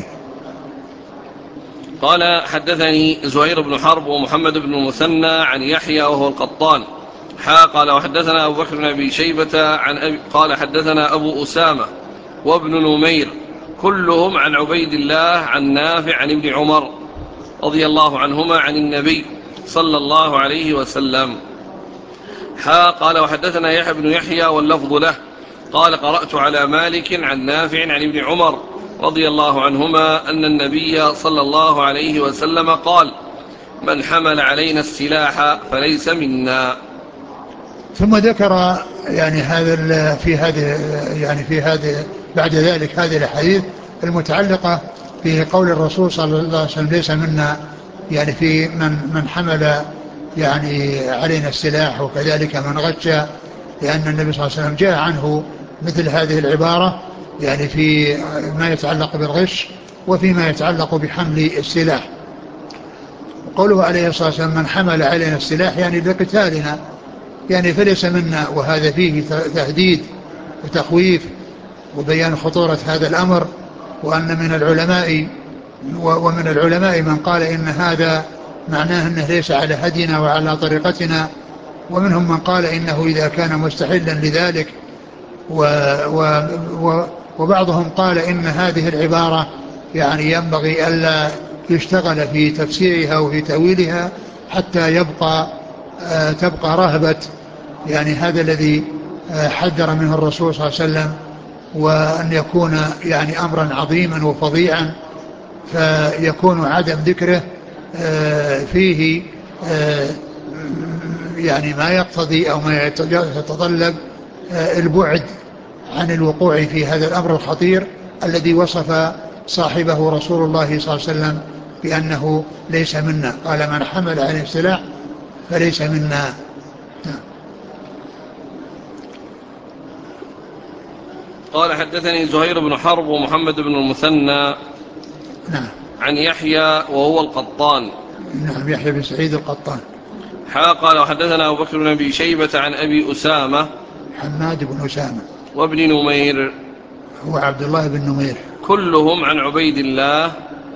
قال: حدثني زهير بن حرب ومحمد بن المثنى عن يحيى وهو القطان قال: وحدثنا أبو بكر بن أبي شيبة عن قال: حدثنا أبو أسامة وابن نمير كلهم عن عبيد الله عن نافع عن ابن عمر رضي الله عنهما عن النبي صلى الله عليه وسلم. قال: وحدثنا يحيى بن يحيى واللفظ له قال قرأت على مالك عن نافع عن ابن عمر رضي الله عنهما أن النبي صلى الله عليه وسلم قال من حمل علينا السلاح فليس منا. ثم ذكر يعني في هذه بعد ذلك هذه الأحاديث المتعلقة في قول الرسول صلى الله عليه وسلم ليس منا، يعني في من حمل يعني علينا السلاح، وكذلك من غش، لأن النبي صلى الله عليه وسلم جاء عنه مثل هذه العبارة يعني في ما يتعلق بالغش وفيما يتعلق بحمل السلاح. وقوله عليه الصلاة والسلام من حمل علينا السلاح يعني لقتالنا، يعني فليس منا، وهذا فيه تهديد وتخويف وبيان خطورة هذا الأمر. وأن ومن العلماء من قال إن هذا معناه أنه ليس على هدينا وعلى طريقتنا، ومنهم من قال إنه إذا كان مستحلا لذلك، و و و وبعضهم قال إن هذه العبارة يعني ينبغي ألا يشتغل في تفسيرها وفي تأويلها حتى تبقى رهبة يعني هذا الذي حذر منه الرسول صلى الله عليه وسلم، وأن يكون يعني أمرا عظيما وفظيعا، فيكون عدم ذكره فيه يعني ما يقتضي أو ما يتطلب البعد عن الوقوع في هذا الأمر الخطير الذي وصف صاحبه رسول الله صلى الله عليه وسلم بأنه ليس منا. قال من حمل عليه السلاح فليس منا. قال حدثني زهير بن حرب ومحمد بن المثنى نعم عن يحيى وهو القطان. نعم يحيى بن سعيد القطان. قال وحدثنا أبو بكر بن أبي شيبة عن أبي أسامة حماد بن أسامة وابن نمير هو عبد الله بن نمير، كلهم عن عبيد الله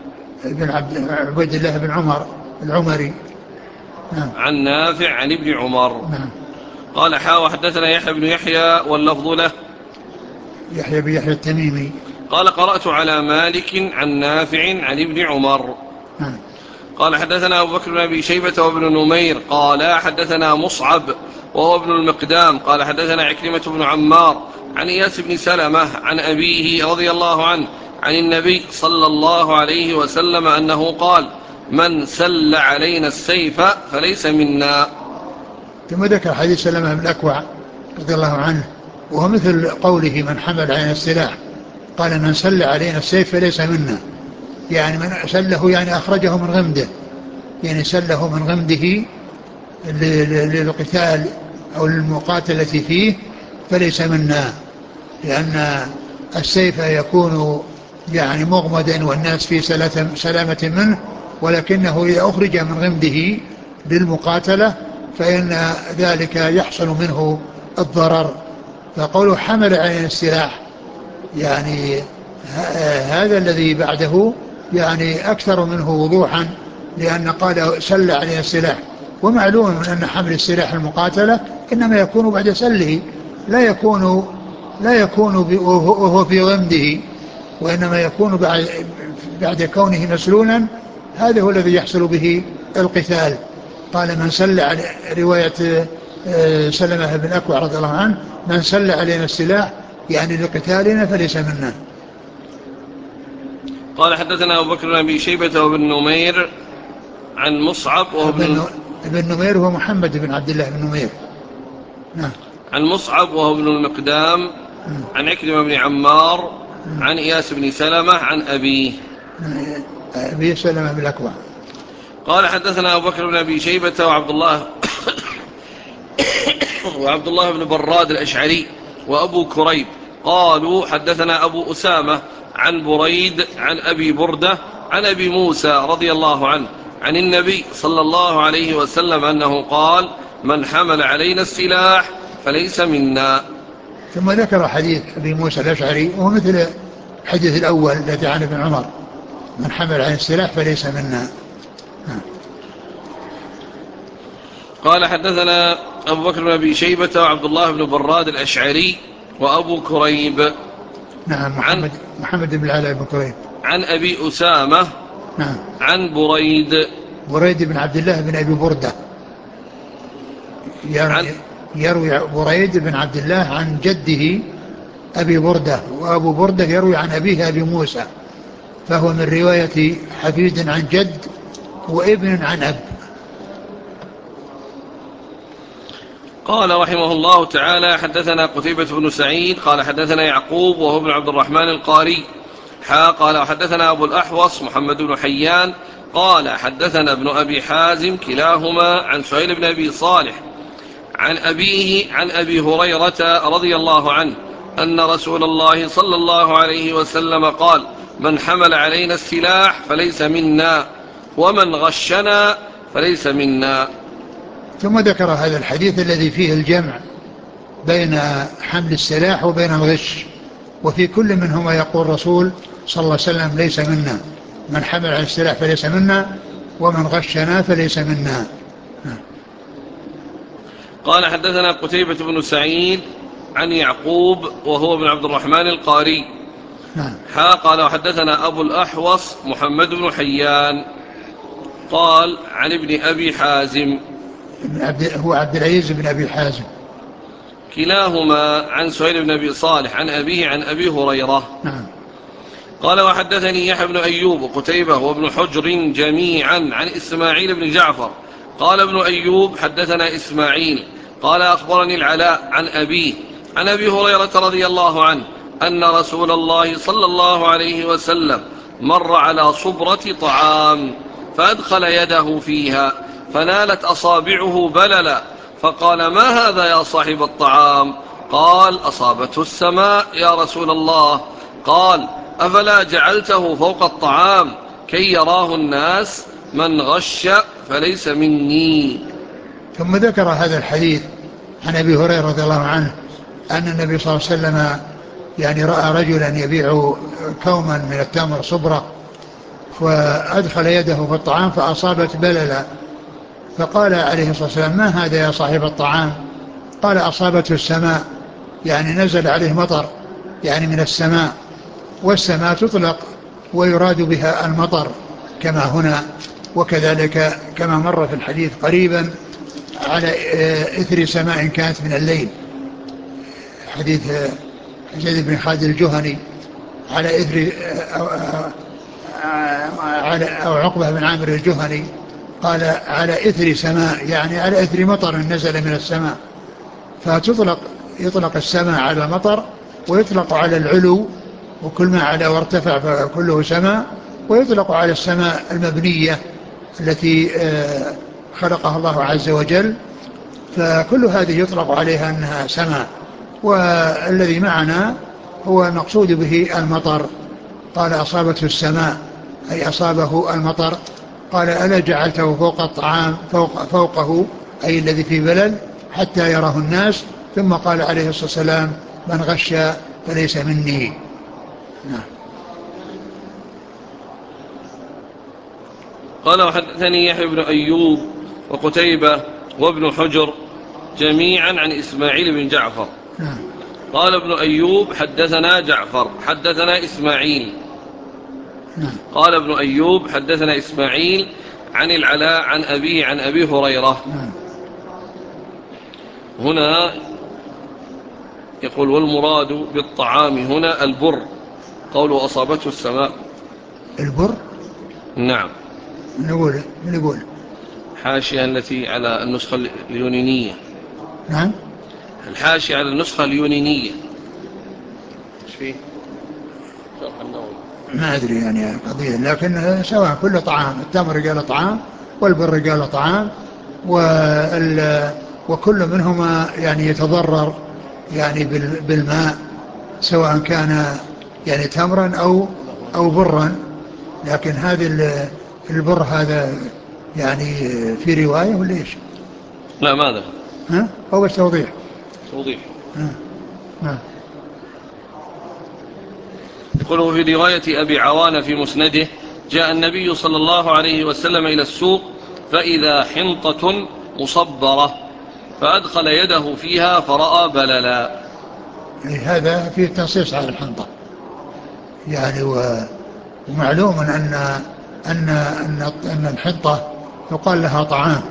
عبيد الله بن عمر العمري. نعم. عن نافع عن ابن عمر. نعم. قال وحدثنا يحيى بن يحيى واللفظ له. يحيى بن يحيى التميمي. قال قرأت على مالك عن نافع عن ابن عمر. نعم. قال حدثنا أبو بكر بن أبي شيبة وابن نمير قال حدثنا مصعب وهو ابن المقدام قال حدثنا عكرمة بن عمار عن إياس بن سلمة عن أبيه رضي الله عنه عن النبي صلى الله عليه وسلم أنه قال من سل علينا السيف فليس منا. ثم ذكر حديث سلمة بن الأكوع رضي الله عنه، وهو مثل قوله من حمل علينا السلاح، قال من سل علينا السيف فليس منا، يعني من سله يعني أخرجه من غمده، يعني سله من غمده للقتال أو للمقاتلة فيه فليس منا، لأن السيف يكون يعني مغمدا والناس في سلامة منه، ولكنه إذا أخرج من غمده للمقاتلة فإن ذلك يحصل منه الضرر. فقوله حمل علينا السلاح يعني هذا الذي بعده يعني أكثر منه وضوحا، لأن قال سل علينا السلاح، ومعلوم أن حمل السلاح المقاتلة إنما يكون بعد سله، لا يكون وهو في غمده، وإنما يكون بعد كونه مسلولا، هذا هو الذي يحصل به القتال. قال من سل على رواية سلمة بن أكوع رضي الله عنه من سل علينا السلاح يعني لقتالنا فليس منا. قال حدثنا أبو بكر بن أبي شيبة وابن نمير عن مصعب وهو ابن نمير هو محمد بن عبد الله بن نمير. نعم. عن مصعب وهو ابن المقدام عن عكرمة بن عمار عن إياس بن سلمة عن أبيه سلمة بن الأكوع. قال حدثنا أبو بكر بن أبي شيبة وعبد الله بن براد الأشعري وأبو كريب قالوا حدثنا أبو أسامة عن بريد عن أبي بردة عن أبي موسى رضي الله عنه عن النبي صلى الله عليه وسلم أنه قال من حمل علينا السلاح فليس منا. ثم ذكر حديث أبي موسى الأشعري وهو مثل الحديث الأول الذي عن ابن عمر من حمل علينا السلاح فليس منا. قال حدثنا أبو بكر بن أبي شيبة وعبد الله بن براد الأشعري وأبو كريب. نعم. محمد بن العلاء بن كريب. عن أبي أسامة. نعم. عن بريد بن عبد الله بن أبي بردة. يروي بريد بن عبد الله عن جده أبي بردة، وأبو بردة يروي عن أبيه أبي موسى، فهو من رواية حفيد عن جد وابن عن أب. قال رحمه الله تعالى: حدثنا قتيبة بن سعيد قال حدثنا يعقوب وهو ابن عبد الرحمن القاري قال حدثنا أبو الأحوص محمد بن حيان قال حدثنا ابن أبي حازم كلاهما عن سهيل بن أبي صالح عن أبيه عن أبي هريرة رضي الله عنه أن رسول الله صلى الله عليه وسلم قال: من حمل علينا السلاح فليس منا، ومن غشنا فليس منا. ثم ذكر هذا الحديث الذي فيه الجمع بين حمل السلاح وبين الغش، وفي كل منهما يقول الرسول صلى الله عليه وسلم: ليس منا، من حمل على السلاح فليس منا، ومن غشنا فليس منا. قال حدثنا قتيبة بن سعيد عن يعقوب وهو ابن عبد الرحمن القاري قال وحدثنا أبو الأحوص محمد بن حيان قال عن ابن أبي حازم هو عبد العزيز بن أبي حازم كلاهما عن سهيل بن أبي صالح عن أبيه عن أبي هريرة. قال وحدثني يحيى بن أيوب وقتيبة وابن حجر جميعا عن إسماعيل بن جعفر قال ابن أيوب حدثنا إسماعيل قال أخبرني العلاء عن أبيه عن أبي هريرة رضي الله عنه أن رسول الله صلى الله عليه وسلم مر على صبرة طعام فأدخل يده فيها فنالت أصابعه بللا، فقال: ما هذا يا صاحب الطعام؟ قال: أصابته السماء يا رسول الله. قال: أفلا جعلته فوق الطعام كي يراه الناس؟ من غش فليس مني. ثم ذكر هذا الحديث عن أبي هريرة رضي الله عنه أن النبي صلى الله عليه وسلم يعني رأى رجلا يبيع كوما من التمر صبرة، فأدخل يده في الطعام فأصابت بللا، فقال عليه الصلاة والسلام: ما هذا يا صاحب الطعام؟ قال: أصابته السماء، يعني نزل عليه مطر يعني من السماء، والسماء تطلق ويراد بها المطر كما هنا، وكذلك كما مر في الحديث قريبا على إثر سماء كانت من الليل، حديث زيد بن خالد الجهني على إثر أو عقبة بن عامر الجهني قال: على إثر سماء، يعني على إثر مطر نزل من السماء. يطلق السماء على المطر، ويطلق على العلو، وكل ما علا وارتفع فكله سماء، ويطلق على السماء المبنية التي خلقها الله عز وجل، فكل هذه يطلق عليها أنها سماء. والذي معنا هو المقصود به المطر. قال: أصابته السماء أي أصابه المطر. قال: ألا جعلته فوق الطعام فوقه أي الذي في بلل حتى يراه الناس؟ ثم قال عليه الصلاة والسلام: من غش فليس مني. قال وحدثني يحيى بن أيوب وقتيبة وابن حجر جميعا عن إسماعيل بن جعفر قال ابن أيوب حدثنا جعفر حدثنا إسماعيل قال ابن أيوب حدثنا إسماعيل عن العلاء عن أبيه عن أبي هريرة. هنا يقول: والمراد بالطعام هنا البر، قوله أصابته السماء. البر؟ نعم. من يقول الحاشية التي على النسخة اليونانية. نعم، الحاشية على النسخة اليونانية. ايش فيه؟ شرح النووي. ما أدري يعني قضية، لكن سواء كل طعام، التمر قال طعام والبر قال طعام، وكل منهما يعني يتضرر يعني بالماء، سواء كان يعني تمرا أو برا. لكن هذا البر هذا يعني في رواية ولا إيش؟ لا، ماذا؟ هو بس توضيح. يقوله في رواية أبي عوانة في مسنده: جاء النبي صلى الله عليه وسلم إلى السوق فإذا حنطة مصبرة فأدخل يده فيها فرأى بللا. هذا فيه تنصيص على الحنطة يعني، ومعلوم أن الحنطة يقال لها طعام،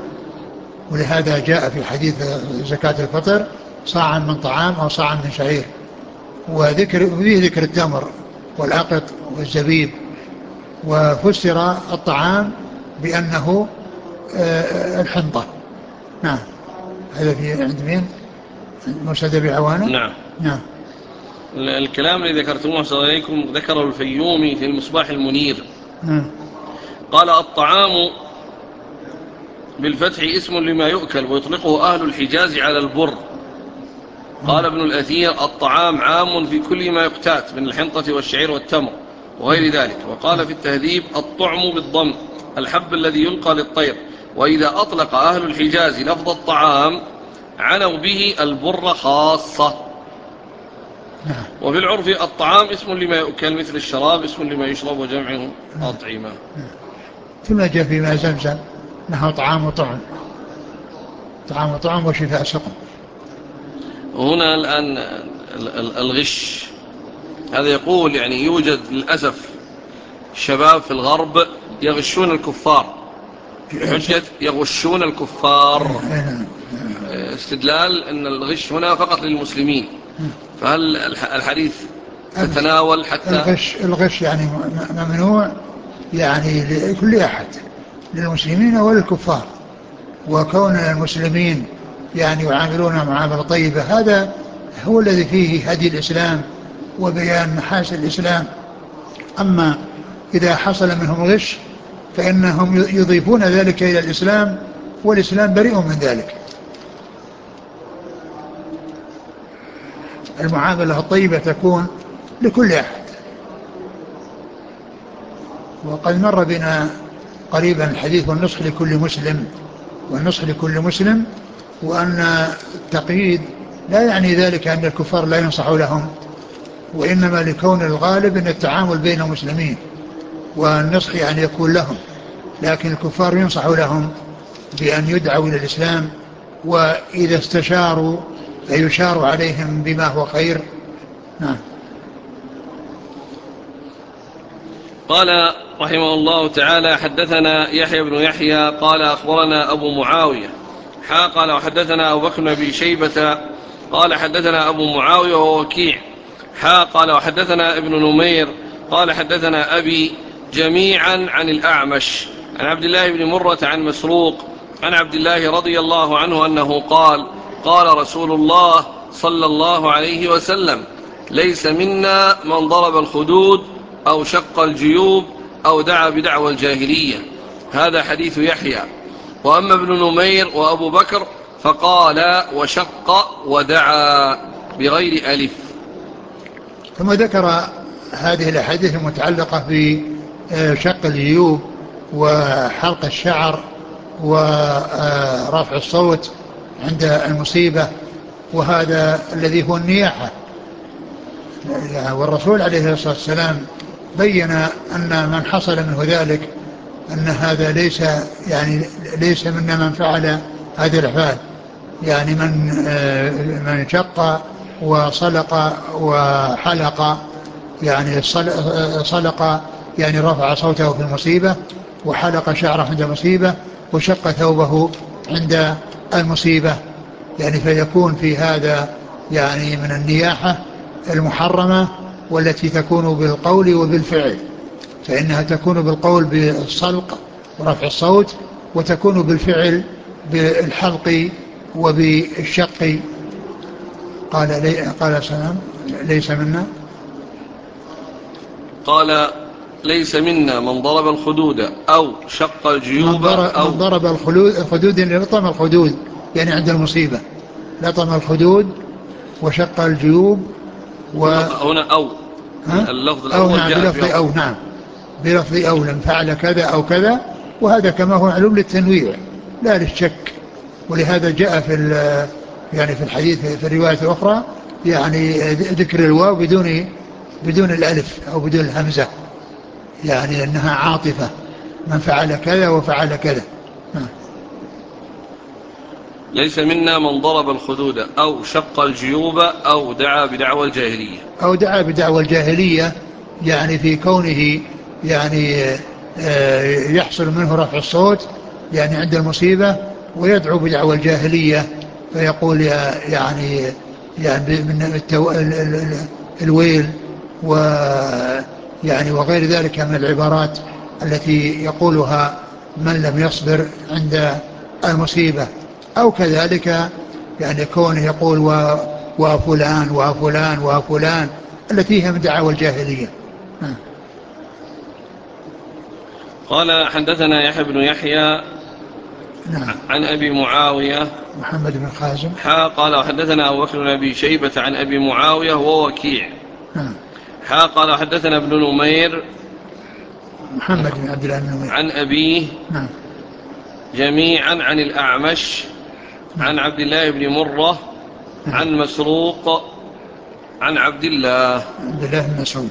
ولهذا جاء في حديث زكاة الفطر: صاعا من طعام أو صاعا من شعير. وفيه ذكر التمر والعقط والزبيب. وفسر الطعام بأنه الحنطة. نعم. هذا في عند مين؟ مرشد أبي عوانة. نعم. نعم. الكلام الذي ذكرتموه صلى الله عليكم ذكره الفيومي في المصباح المنير. نعم. قال الطعام بالفتح اسم لما يؤكل ويطلقه أهل الحجاز على البر. قال ابن الأثير الطعام عام في كل ما يقتات من الحنطة والشعير والتمر وغير ذلك. وقال في التهذيب الطعم بالضم الحب الذي يلقى للطير. وإذا أطلق أهل الحجاز لفظ الطعام عنوا به البر خاصة. وفي العرف الطعام اسم لما يؤكل مثل الشراب اسم لما يشرب وجمعه أطعمة. ثم جاء فيما زمزم نحو طعام وطعم، طعام وطعم وشفاء سقم. هنا الآن الغش هذا يقول يعني يوجد للأسف شباب في الغرب يغشون الكفار بحجة يغشون الكفار استدلال أن الغش هنا فقط للمسلمين. فهل الحديث تتناول حتى الغش يعني ممنوع يعني لكل أحد، للمسلمين وللكفار. وكون المسلمين يعني يعاملون معاملة طيبة هذا هو الذي فيه هدي الإسلام وبيان محاسن الإسلام. أما إذا حصل منهم غش فإنهم يضيفون ذلك إلى الإسلام والإسلام بريء من ذلك. المعاملة الطيبة تكون لكل أحد. وقد مر بنا قريبا الحديث والنصح لكل مسلم، والنصح لكل مسلم، وأن التقييد لا يعني ذلك أن الكفار لا ينصح لهم، وإنما لكون الغالب أن التعامل بين المسلمين والنصح يعني يكون لهم، لكن الكفار ينصح لهم بأن يدعوا إلى الإسلام، وإذا استشاروا فيشار عليهم بما هو خير. نعم. قال رحمه الله تعالى حدثنا يحيى بن يحيى قال أخبرنا أبو معاوية قال وحدثنا أبو بكر بن أبي شيبة قال حدثنا أبو معاوية وهو وكيع قال وحدثنا ابن نمير قال حدثنا أبي جميعا عن الأعمش عن عبد الله بن مرة عن مسروق عن عبد الله رضي الله عنه أنه قال قال رسول الله صلى الله عليه وسلم ليس منا من ضرب الخدود أو شق الجيوب أو دعا بدعوى الجاهلية. هذا حديث يحيى. وأما ابن نمير وأبو بكر فقال وشق ودعا بغير ألف. ثم ذكر هذه الأحاديث المتعلقة بشق الجيوب وحلق الشعر ورفع الصوت عند المصيبة، وهذا الذي هو النياحة. والرسول عليه الصلاة والسلام بين أن من حصل منه ذلك أن هذا ليس منا من فعل هذه الأفعال، يعني من شق وصلق وحلق، يعني صلق يعني رفع صوته في المصيبة، وحلق شعره عند المصيبة، وشق ثوبه عند المصيبة، يعني فيكون في هذا يعني من النياحة المحرمة والتي تكون بالقول وبالفعل. فإنها تكون بالقول بالصلق ورفع الصوت، وتكون بالفعل بالحلق وبالشق. قال سلام ليس منا، قال ليس منا من ضرب الخدود أو شق الجيوب من ضرب الخدود يعني لطم الخدود، يعني عند المصيبة لطم الخدود وشق الجيوب هنا أو اللفظ أو الأول نعم جاء بلفظ أو نعم بلفظ أو لم فعل كذا أو كذا، وهذا كما هو معلوم للتنويع لا للشك. ولهذا جاء يعني في الحديث في الرواية الأخرى يعني ذكر الواو بدون الألف أو بدون الهمزة، يعني أنها عاطفة، من فعل كذا وفعل كذا. ليس منا من ضرب الخدود أو شق الجيوب أو دعا بدعوى الجاهلية. أو دعا بدعوى الجاهلية، يعني في كونه يعني يحصل منه رفع الصوت يعني عند المصيبة، ويدعو بدعوى الجاهلية، فيقول يعني من الويل يعني وغير ذلك من العبارات التي يقولها من لم يصبر عند المصيبة، أو كذلك يعني كونه يقول وفلان وفلان وفلان التي هي من دعاوى الجاهلية. قال حدثنا يحيى بن يحيى نعم. عن أبي معاوية محمد بن خازم. قال وحدثنا أبو بكر بن أبي شيبة عن أبي معاوية ووكيع. نعم. قال حدثنا ابن نمير محمد بن عبد الله بن نمير عن أبيه نعم. جميعا عن الأعمش نعم. عن عبد الله بن مرة نعم. عن مسروق عن عبد الله بن مسعود.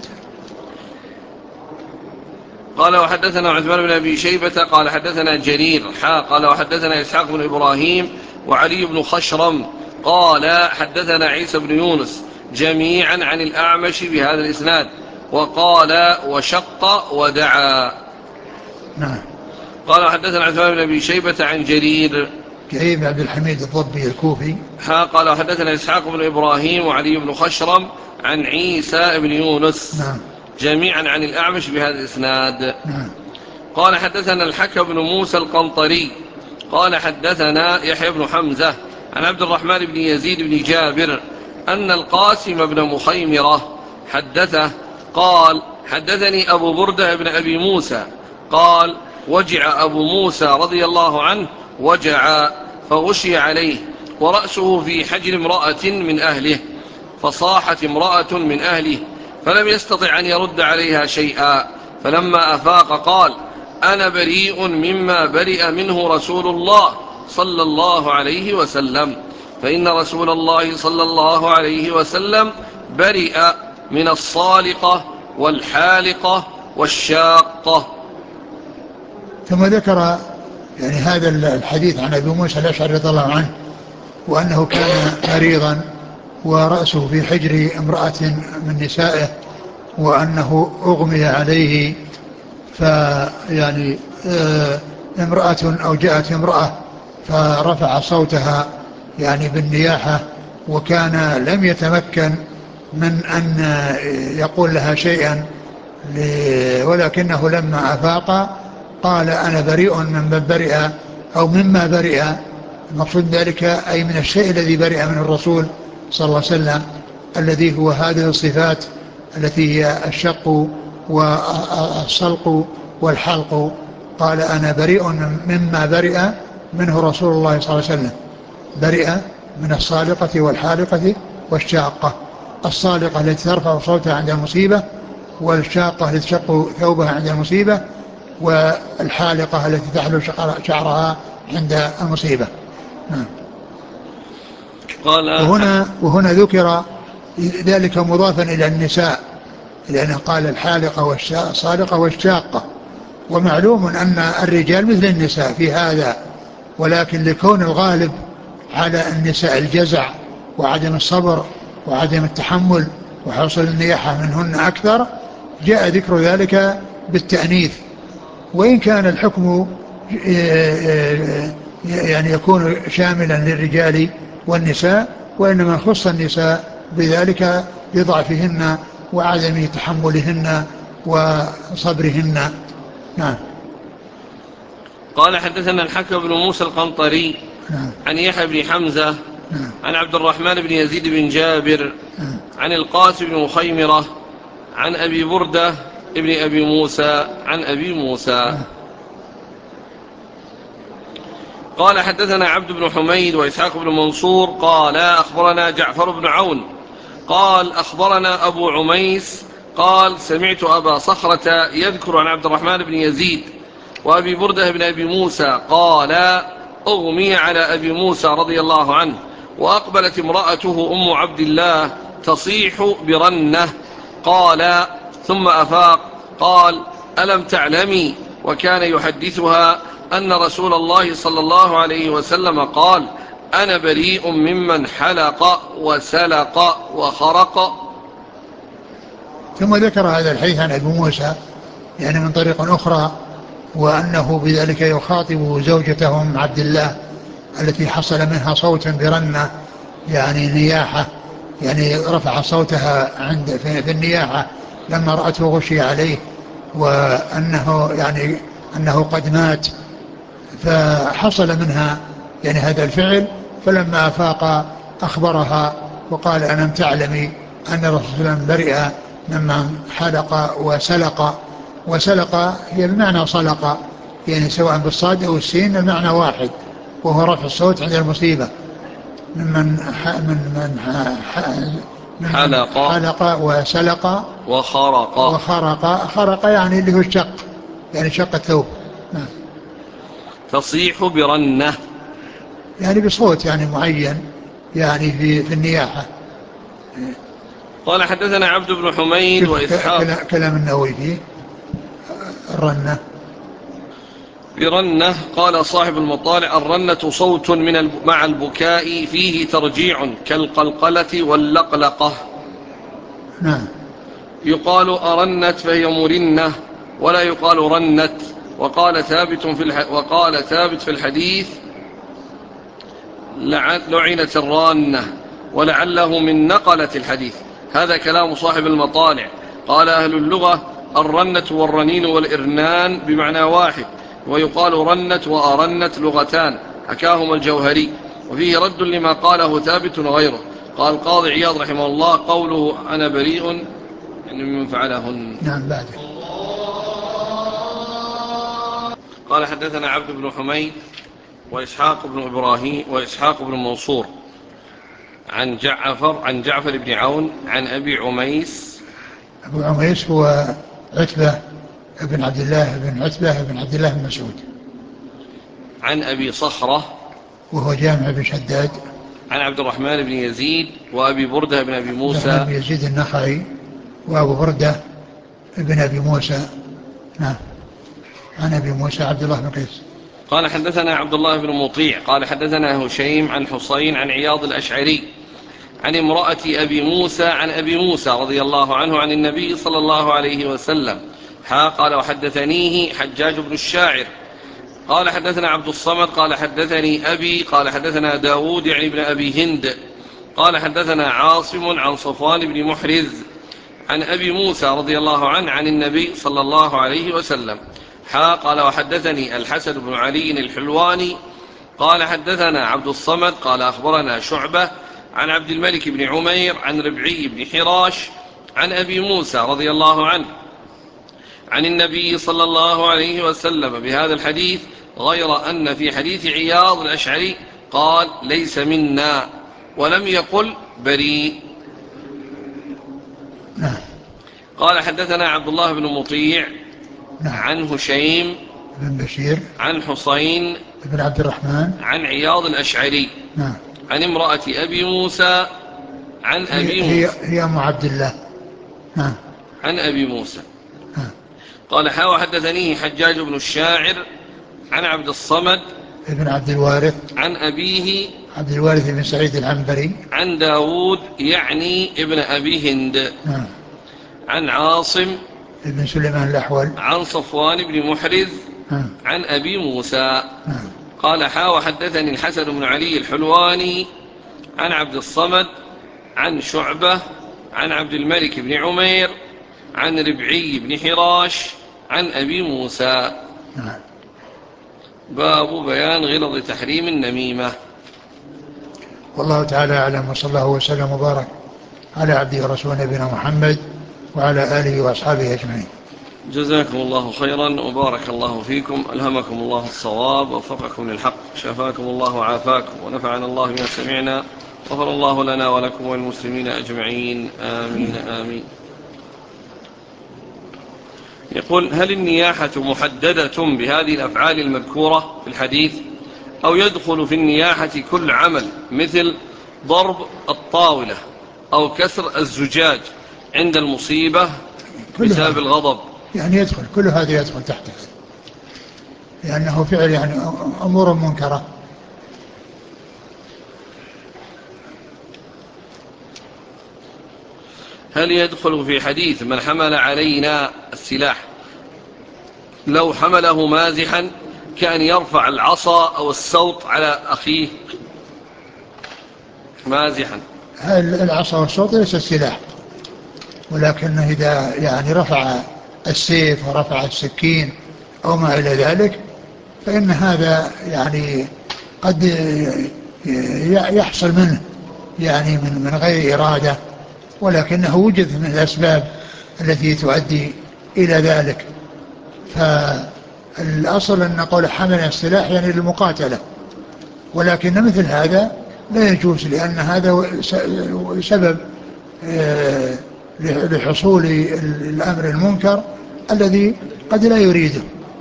قال وحدثنا عثمان بن أبي شيبة قال حدثنا جرير قال وحدثنا إسحاق بن إبراهيم وعلي بن خشرم قال حدثنا عيسى بن يونس جميعا عن الأعمش بهذا الإسناد وقال وشق ودعا. نعم. قال وحدثنا عثمان بن أبي شيبة عن جرير بن عبد الحميد الضبي الكوفي. قال وحدثنا إسحاق بن إبراهيم وعلي بن خشرم عن عيسى بن يونس نعم. جميعا عن الأعمش بهذا الإسناد. نعم. قال حدثنا الحكم بن موسى القنطري قال حدثنا يحيى بن حمزة عن عبد الرحمن بن يزيد بن جابر أن القاسم بن مخيمرة حدثه قال حدثني أبو بردة بن أبي موسى قال وجع أبو موسى رضي الله عنه وجع فغشي عليه ورأسه في حجر امرأة من أهله فصاحت امرأة من أهله فلم يستطع أن يرد عليها شيئا، فلما أفاق قال أنا بريء مما برئ منه رسول الله صلى الله عليه وسلم، فإن رسول الله صلى الله عليه وسلم برئ من الصالقة والحالقة والشاقة. ثم ذكر يعني هذا الحديث عن أبي موسى الأشعري رضي الله عنه وأنه كان مريضا ورأسه في حجر امرأة من نسائه وأنه أغمي عليه فيعني امرأة أو جاءت امرأة فرفع صوتها يعني بالنياحة وكان لم يتمكن من أن يقول لها شيئا ولكنه لما أفاق قال أنا بريء من برئ أو مما برئ، المقصود ذلك أي من الشيء الذي برئ منه الرسول صلى الله عليه وسلم الذي هو هذه الصفات التي هي الشق والصلق والحلق. قال أنا بريء مما برئ منه رسول الله صلى الله عليه وسلم، برئ من الصالقة والحالقة والشاقة. الصالقة التي ترفع صوتها عند المصيبة، والشاقة التي تشق ثوبها عند المصيبة، والحالقة التي تحلو شعرها عند المصيبة. وهنا ذكر ذلك مضافا إلى النساء لأنه قال الحالقة والصالقة والشاقة، ومعلوم أن الرجال مثل النساء في هذا، ولكن لكون الغالب على النساء الجزع وعدم الصبر وعدم التحمل وحصل النياحة منهن أكثر جاء ذكر ذلك بالتأنيث، وإن كان الحكم يعني يكون شاملا للرجال والنساء، وإنما خص النساء بذلك لضعفهن وعدم تحملهن وصبرهن. نعم. قال حدثنا الحكم بن موسى القنطري عن يحيى بن حمزة عن عبد الرحمن بن يزيد بن جابر عن القاسم بن مخيمرة عن أبي بردة ابن أبي موسى عن أبي موسى. قال حدثنا عبد بن حميد وإسحاق بن منصور قال أخبرنا جعفر بن عون قال أخبرنا أبو عميس قال سمعت أبا صخرة يذكر عن عبد الرحمن بن يزيد وأبي بردة بن أبي موسى قال أغمي على أبي موسى رضي الله عنه وأقبلت امرأته أم عبد الله تصيح برنة، قال ثم أفاق قال ألم تعلمي، وكان يحدثها أن رسول الله صلى الله عليه وسلم قال أنا بريء ممن حلق وسلق وخرق. ثم ذكر هذا الحديث عن أبي موسى يعني من طريق أخرى، وأنه بذلك يخاطب زوجته أم عبد الله التي حصل منها صوت برنة يعني نياحة، يعني رفع صوتها في النياحة لما رأته غشي عليه، وأنه يعني أنه قد مات، فحصل منها يعني هذا الفعل. فلما أفاق أخبرها وقال: ألم تعلمي أن الرسول صلى الله عليه وسلم برئ ممن حلق وسلق. وسلق هي بمعنى صلق، يعني سواء بالصاد أو السين المعنى واحد، وهو رفع الصوت عند المصيبة. ممن حلق وسلق خرق يعني اللي هو الشق، يعني شق الثوب. نعم. تصيح برنة، يعني بصوت يعني معين، يعني في النياحة. قال حدثنا عبد بن حميد وإسحاق. كلام النووي فيه الرنة. برنة قال صاحب المطالع: الرنة صوت مع البكاء فيه ترجيع كالقلقلة واللقلقة. نعم. يقال أرنت فهي مرنة، ولا يقال رنت. وقال ثابت في الحديث: لعنت الرانة، ولعله من نقلة الحديث. هذا كلام صاحب المطالع. قال أهل اللغة: الرنة والرنين والإرنان بمعنى واحد، ويقال رنت وأرنت لغتان، حكاهما الجوهري، وفيه رد لما قاله ثابت وغيره. قال القاضي عياض رحمه الله: قوله أنا بريء يعني ممن فعلهن. نعم. بعد. قال حدثنا عبد بن حميد وإسحاق بن إبراهيم وإسحاق بن منصور عن جعفر بن عون عن أبي عميس. أبو عميس هو عتبة بن عبد الله بن عتبة بن عبد الله بن مسعود. عن أبي صخرة وهو جامع بن شداد. عن عبد الرحمن بن يزيد وأبي بردة بن أبي موسى. عبد الرحمن بن يزيد النخعي وأبو بردة بن أبي موسى. نعم. عن أبي موسى عبد الله بن قيس. قال حدثنا عبد الله بن مطيع قال حدثنا هشيم عن حسين عن عياض الأشعري عن امرأة أبي موسى عن أبي موسى رضي الله عنه عن النبي صلى الله عليه وسلم. قال وحدثنيه حجاج بن الشاعر قال حدثنا عبد الصمد قال حدثني أبي قال حدثنا داود يعني ابن أبي هند قال حدثنا عاصم عن صفوان بن محرز عن أبي موسى رضي الله عنه عن النبي صلى الله عليه وسلم. قال وحدثني الحسن بن علي الحلواني قال حدثنا عبد الصمد قال أخبرنا شعبة عن عبد الملك بن عمير عن ربعي بن حراش عن أبي موسى رضي الله عنه عن النبي صلى الله عليه وسلم بهذا الحديث، غير أن في حديث عياض الأشعري قال ليس منا ولم يقل بريء. نعم. قال حدثنا عبد الله بن مطيع. نعم. عن هشيم بن بشير عن حسين بن عبد الرحمن عن عياض الأشعري. نعم. عن امرأة أبي موسى عن أبي موسى هي أم عبد الله. نعم. عن أبي موسى. نعم. قال وحدثنيه حجاج بن الشاعر عن عبد الصمد ابن عبد الوارث عن أبيه عبد الوارث بن سعيد العنبري عن داود يعني ابن أبي هند. نعم. عن عاصم ابن سليمان الأحول عن صفوان بن محرز نعم. عن أبي موسى. نعم. قال وحدثني الحسن بن علي الحلواني عن عبد الصمد عن شعبة عن عبد الملك بن عمير عن ربعي بن حراش عن أبي موسى. نعم. باب بيان غلظ تحريم النميمة. والله تعالى أعلم، وصلى الله وسلم وبارك على عبده ورسوله نبينا محمد وعلى آله وأصحابه أجمعين. جزاكم الله خيرا وبارك الله فيكم، ألهمكم الله الصواب ووفقكم للحق، شفاكم الله وعافاكم ونفعنا الله بما سمعنا، غفر الله لنا ولكم والمسلمين أجمعين، آمين آمين. يقول: هل النياحة محددة بهذه الأفعال المذكورة في الحديث، أو يدخل في النياحة كل عمل مثل ضرب الطاولة أو كسر الزجاج عند المصيبة بسبب الغضب؟ يعني يدخل كل هذا يدخل تحته، لأنه فعل يعني أمور منكرة. هل يدخل في حديث من حمل علينا السلاح لو حمله مازحا كأن يرفع العصا أو السوط على أخيه مازحا؟ العصا والسوط ليس السلاح، ولكنه إذا يعني رفع السيف ورفع السكين أو ما إلى ذلك فإن هذا يعني قد يحصل منه يعني من غير إرادة، ولكنه وجد من الأسباب التي تؤدي إلى ذلك. فالأصل أن نقول حمل السلاح يعني للمقاتلة، ولكن مثل هذا لا يجوز، لأن هذا سبب لحصول الأمر المنكر الذي قد لا يريده،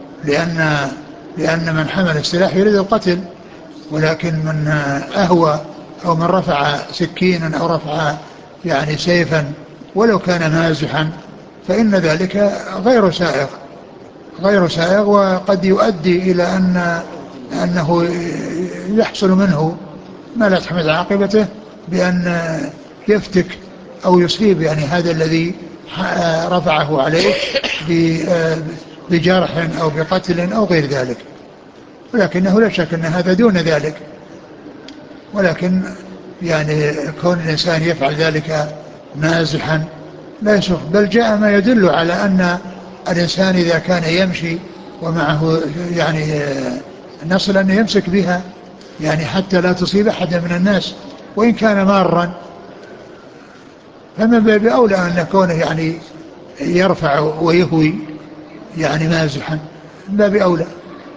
لأن من حمل السلاح يريد القتل، ولكن من أهوى أو من رفع سكينا أو رفع يعني سيفا ولو كان مازحا فإن ذلك غير سائغ، وقد يؤدي إلى أنه يحصل منه ما لا تحمد عاقبته، بأن يفتك أو يصيب يعني هذا الذي رفعه عليه بجرح أو بقتل أو غير ذلك. ولكنه لا شك أن هذا دون ذلك، ولكن يعني كون الإنسان يفعل ذلك مازحا لا يصح، بل جاء ما يدل على أن الإنسان إذا كان يمشي ومعه يعني نصل أن يمسك بها يعني حتى لا تصيب أحدا من الناس وإن كان مارا، فما باب أولى أن كونه يعني يرفع ويهوي يعني مازحا، من باب أولى.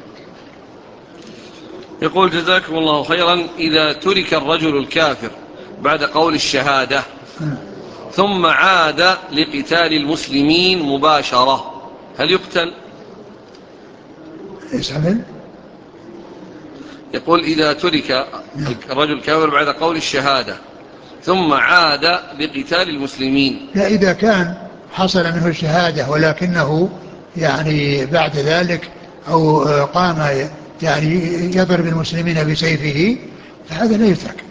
يقول جزاكم الله خيرا: إذا ترك الرجل الكافر بعد قول الشهادة ثم عاد لقتال المسلمين مباشرة هل يقتل؟ يسأل. يقول: إذا ترك الرجل الكافر بعد قول الشهادة ثم عاد لقتال المسلمين. لا، إذا كان حصل منه الشهادة ولكنه يعني بعد ذلك أو قام يعني يضرب المسلمين بسيفه فهذا لا يترك.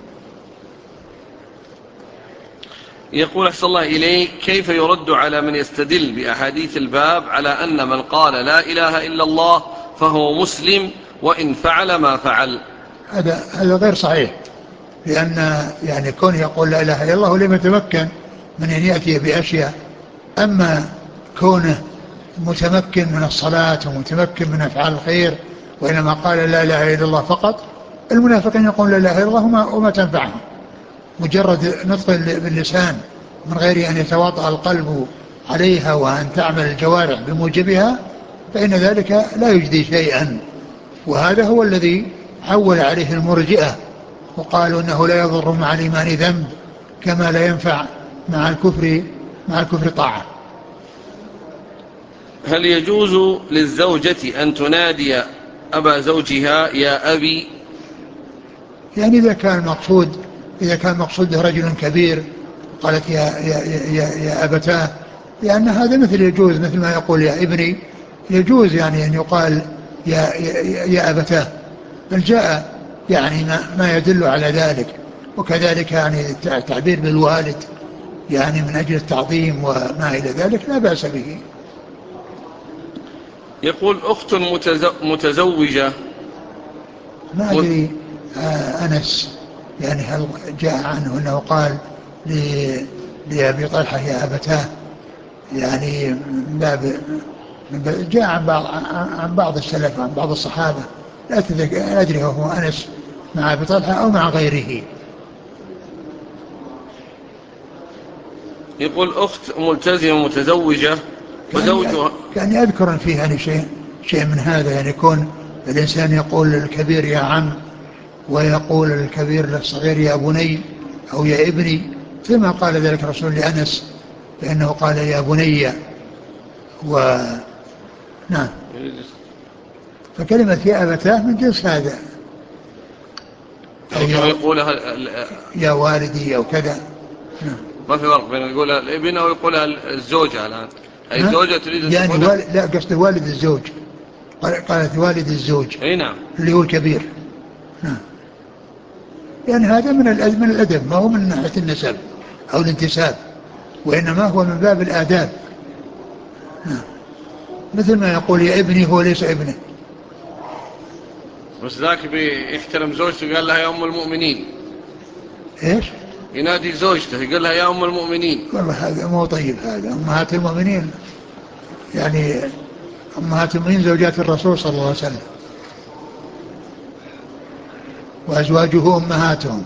يقول: أحسن الله إليك، كيف يرد على من يستدل بأحاديث الباب على أن من قال لا إله إلا الله فهو مسلم وإن فعل ما فعل؟ هذا غير صحيح، لأن يعني كون يقول لا إله إلا الله لم يتمكن من أن يأتي بأشياء، أما كونه متمكن من الصلاة ومتمكن من أفعال الخير وإنما قال لا إله إلا الله فقط، المنافقين يقول لا إله إلا الله وما تنفعهم، مجرد نطق باللسان من غير أن يتواطأ القلب عليها وأن تعمل الجوارح بموجبها، فإن ذلك لا يجدي شيئا. وهذا هو الذي حول عليه المرجئة وقالوا أنه لا يضر مع الإيمان ذنب كما لا ينفع مع الكفر طاعة. هل يجوز للزوجة أن تنادي أبا زوجها يا أبي؟ يعني إذا كان مقصود رجل كبير قالت يا أبتاه، لأن هذا يجوز مثل ما يقول يا ابني، يجوز يعني أن يقال يا أبتاه، بل جاء يعني ما يدل على ذلك. وكذلك يعني التعبير بالوالد يعني من أجل التعظيم وما إلى ذلك لا بأس به. يقول: أخت متزوجة. ما أدري أنس يعني هل جاء عنه أنه قال لأبي طلحة يا أبتاه، يعني جاء عن بعض السلف عن بعض الصحابة، لا أدري هو أنس مع أبي طلحة أو مع غيره. يقول: أخت ملتزمة متزوجة وزوجها. كأني أذكر أن فيه يعني شيء من هذا، يعني يكون الإنسان يقول للكبير يا عم ويقول الكبير للصغير يا بني أو يا ابني، كما قال ذلك الرسول لأنس فإنه قال يا بني. نعم، فكلمة يا أبتاه من جنس هذا، أو يعني كما يقولها يا والدي أو كذا. نعم. ما في فرق بين يقولها الابن أو يقولها الزوجة الآن، أي الزوجة تريد أن يعني تقولها. لا، قصد والد الزوج، قالت والد الزوج أي نعم. اللي هو الكبير. نعم. يعني هذا من الأدب، ما هو من ناحية النسب أو الانتساب، وإنما هو من باب الآداب. نعم. مثل ما يقول يا ابني هو ليس ابنه. بس ذاك بيحترم زوجته قال لها يا أم المؤمنين. إيش؟ ينادي زوجته يقول لها يا أم المؤمنين. والله هذا مو طيب، هذا أمهات المؤمنين يعني أمهات المؤمنين زوجات الرسول صلى الله عليه وسلم وأزواجه أمهاتهم.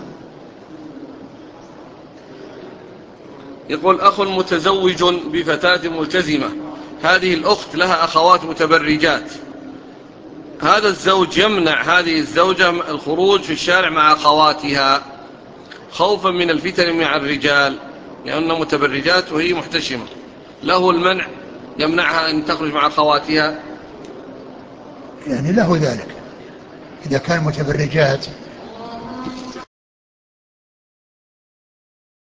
يقول أخ متزوج بفتاة ملتزمة، هذه الأخت لها أخوات متبرجات، هذا الزوج يمنع هذه الزوجة الخروج في الشارع مع أخواتها خوفا من الفتن مع الرجال لأنها متبرجات وهي محتشمة، له المنع يمنعها أن تخرج مع أخواتها؟ يعني له ذلك إذا كان متبرجات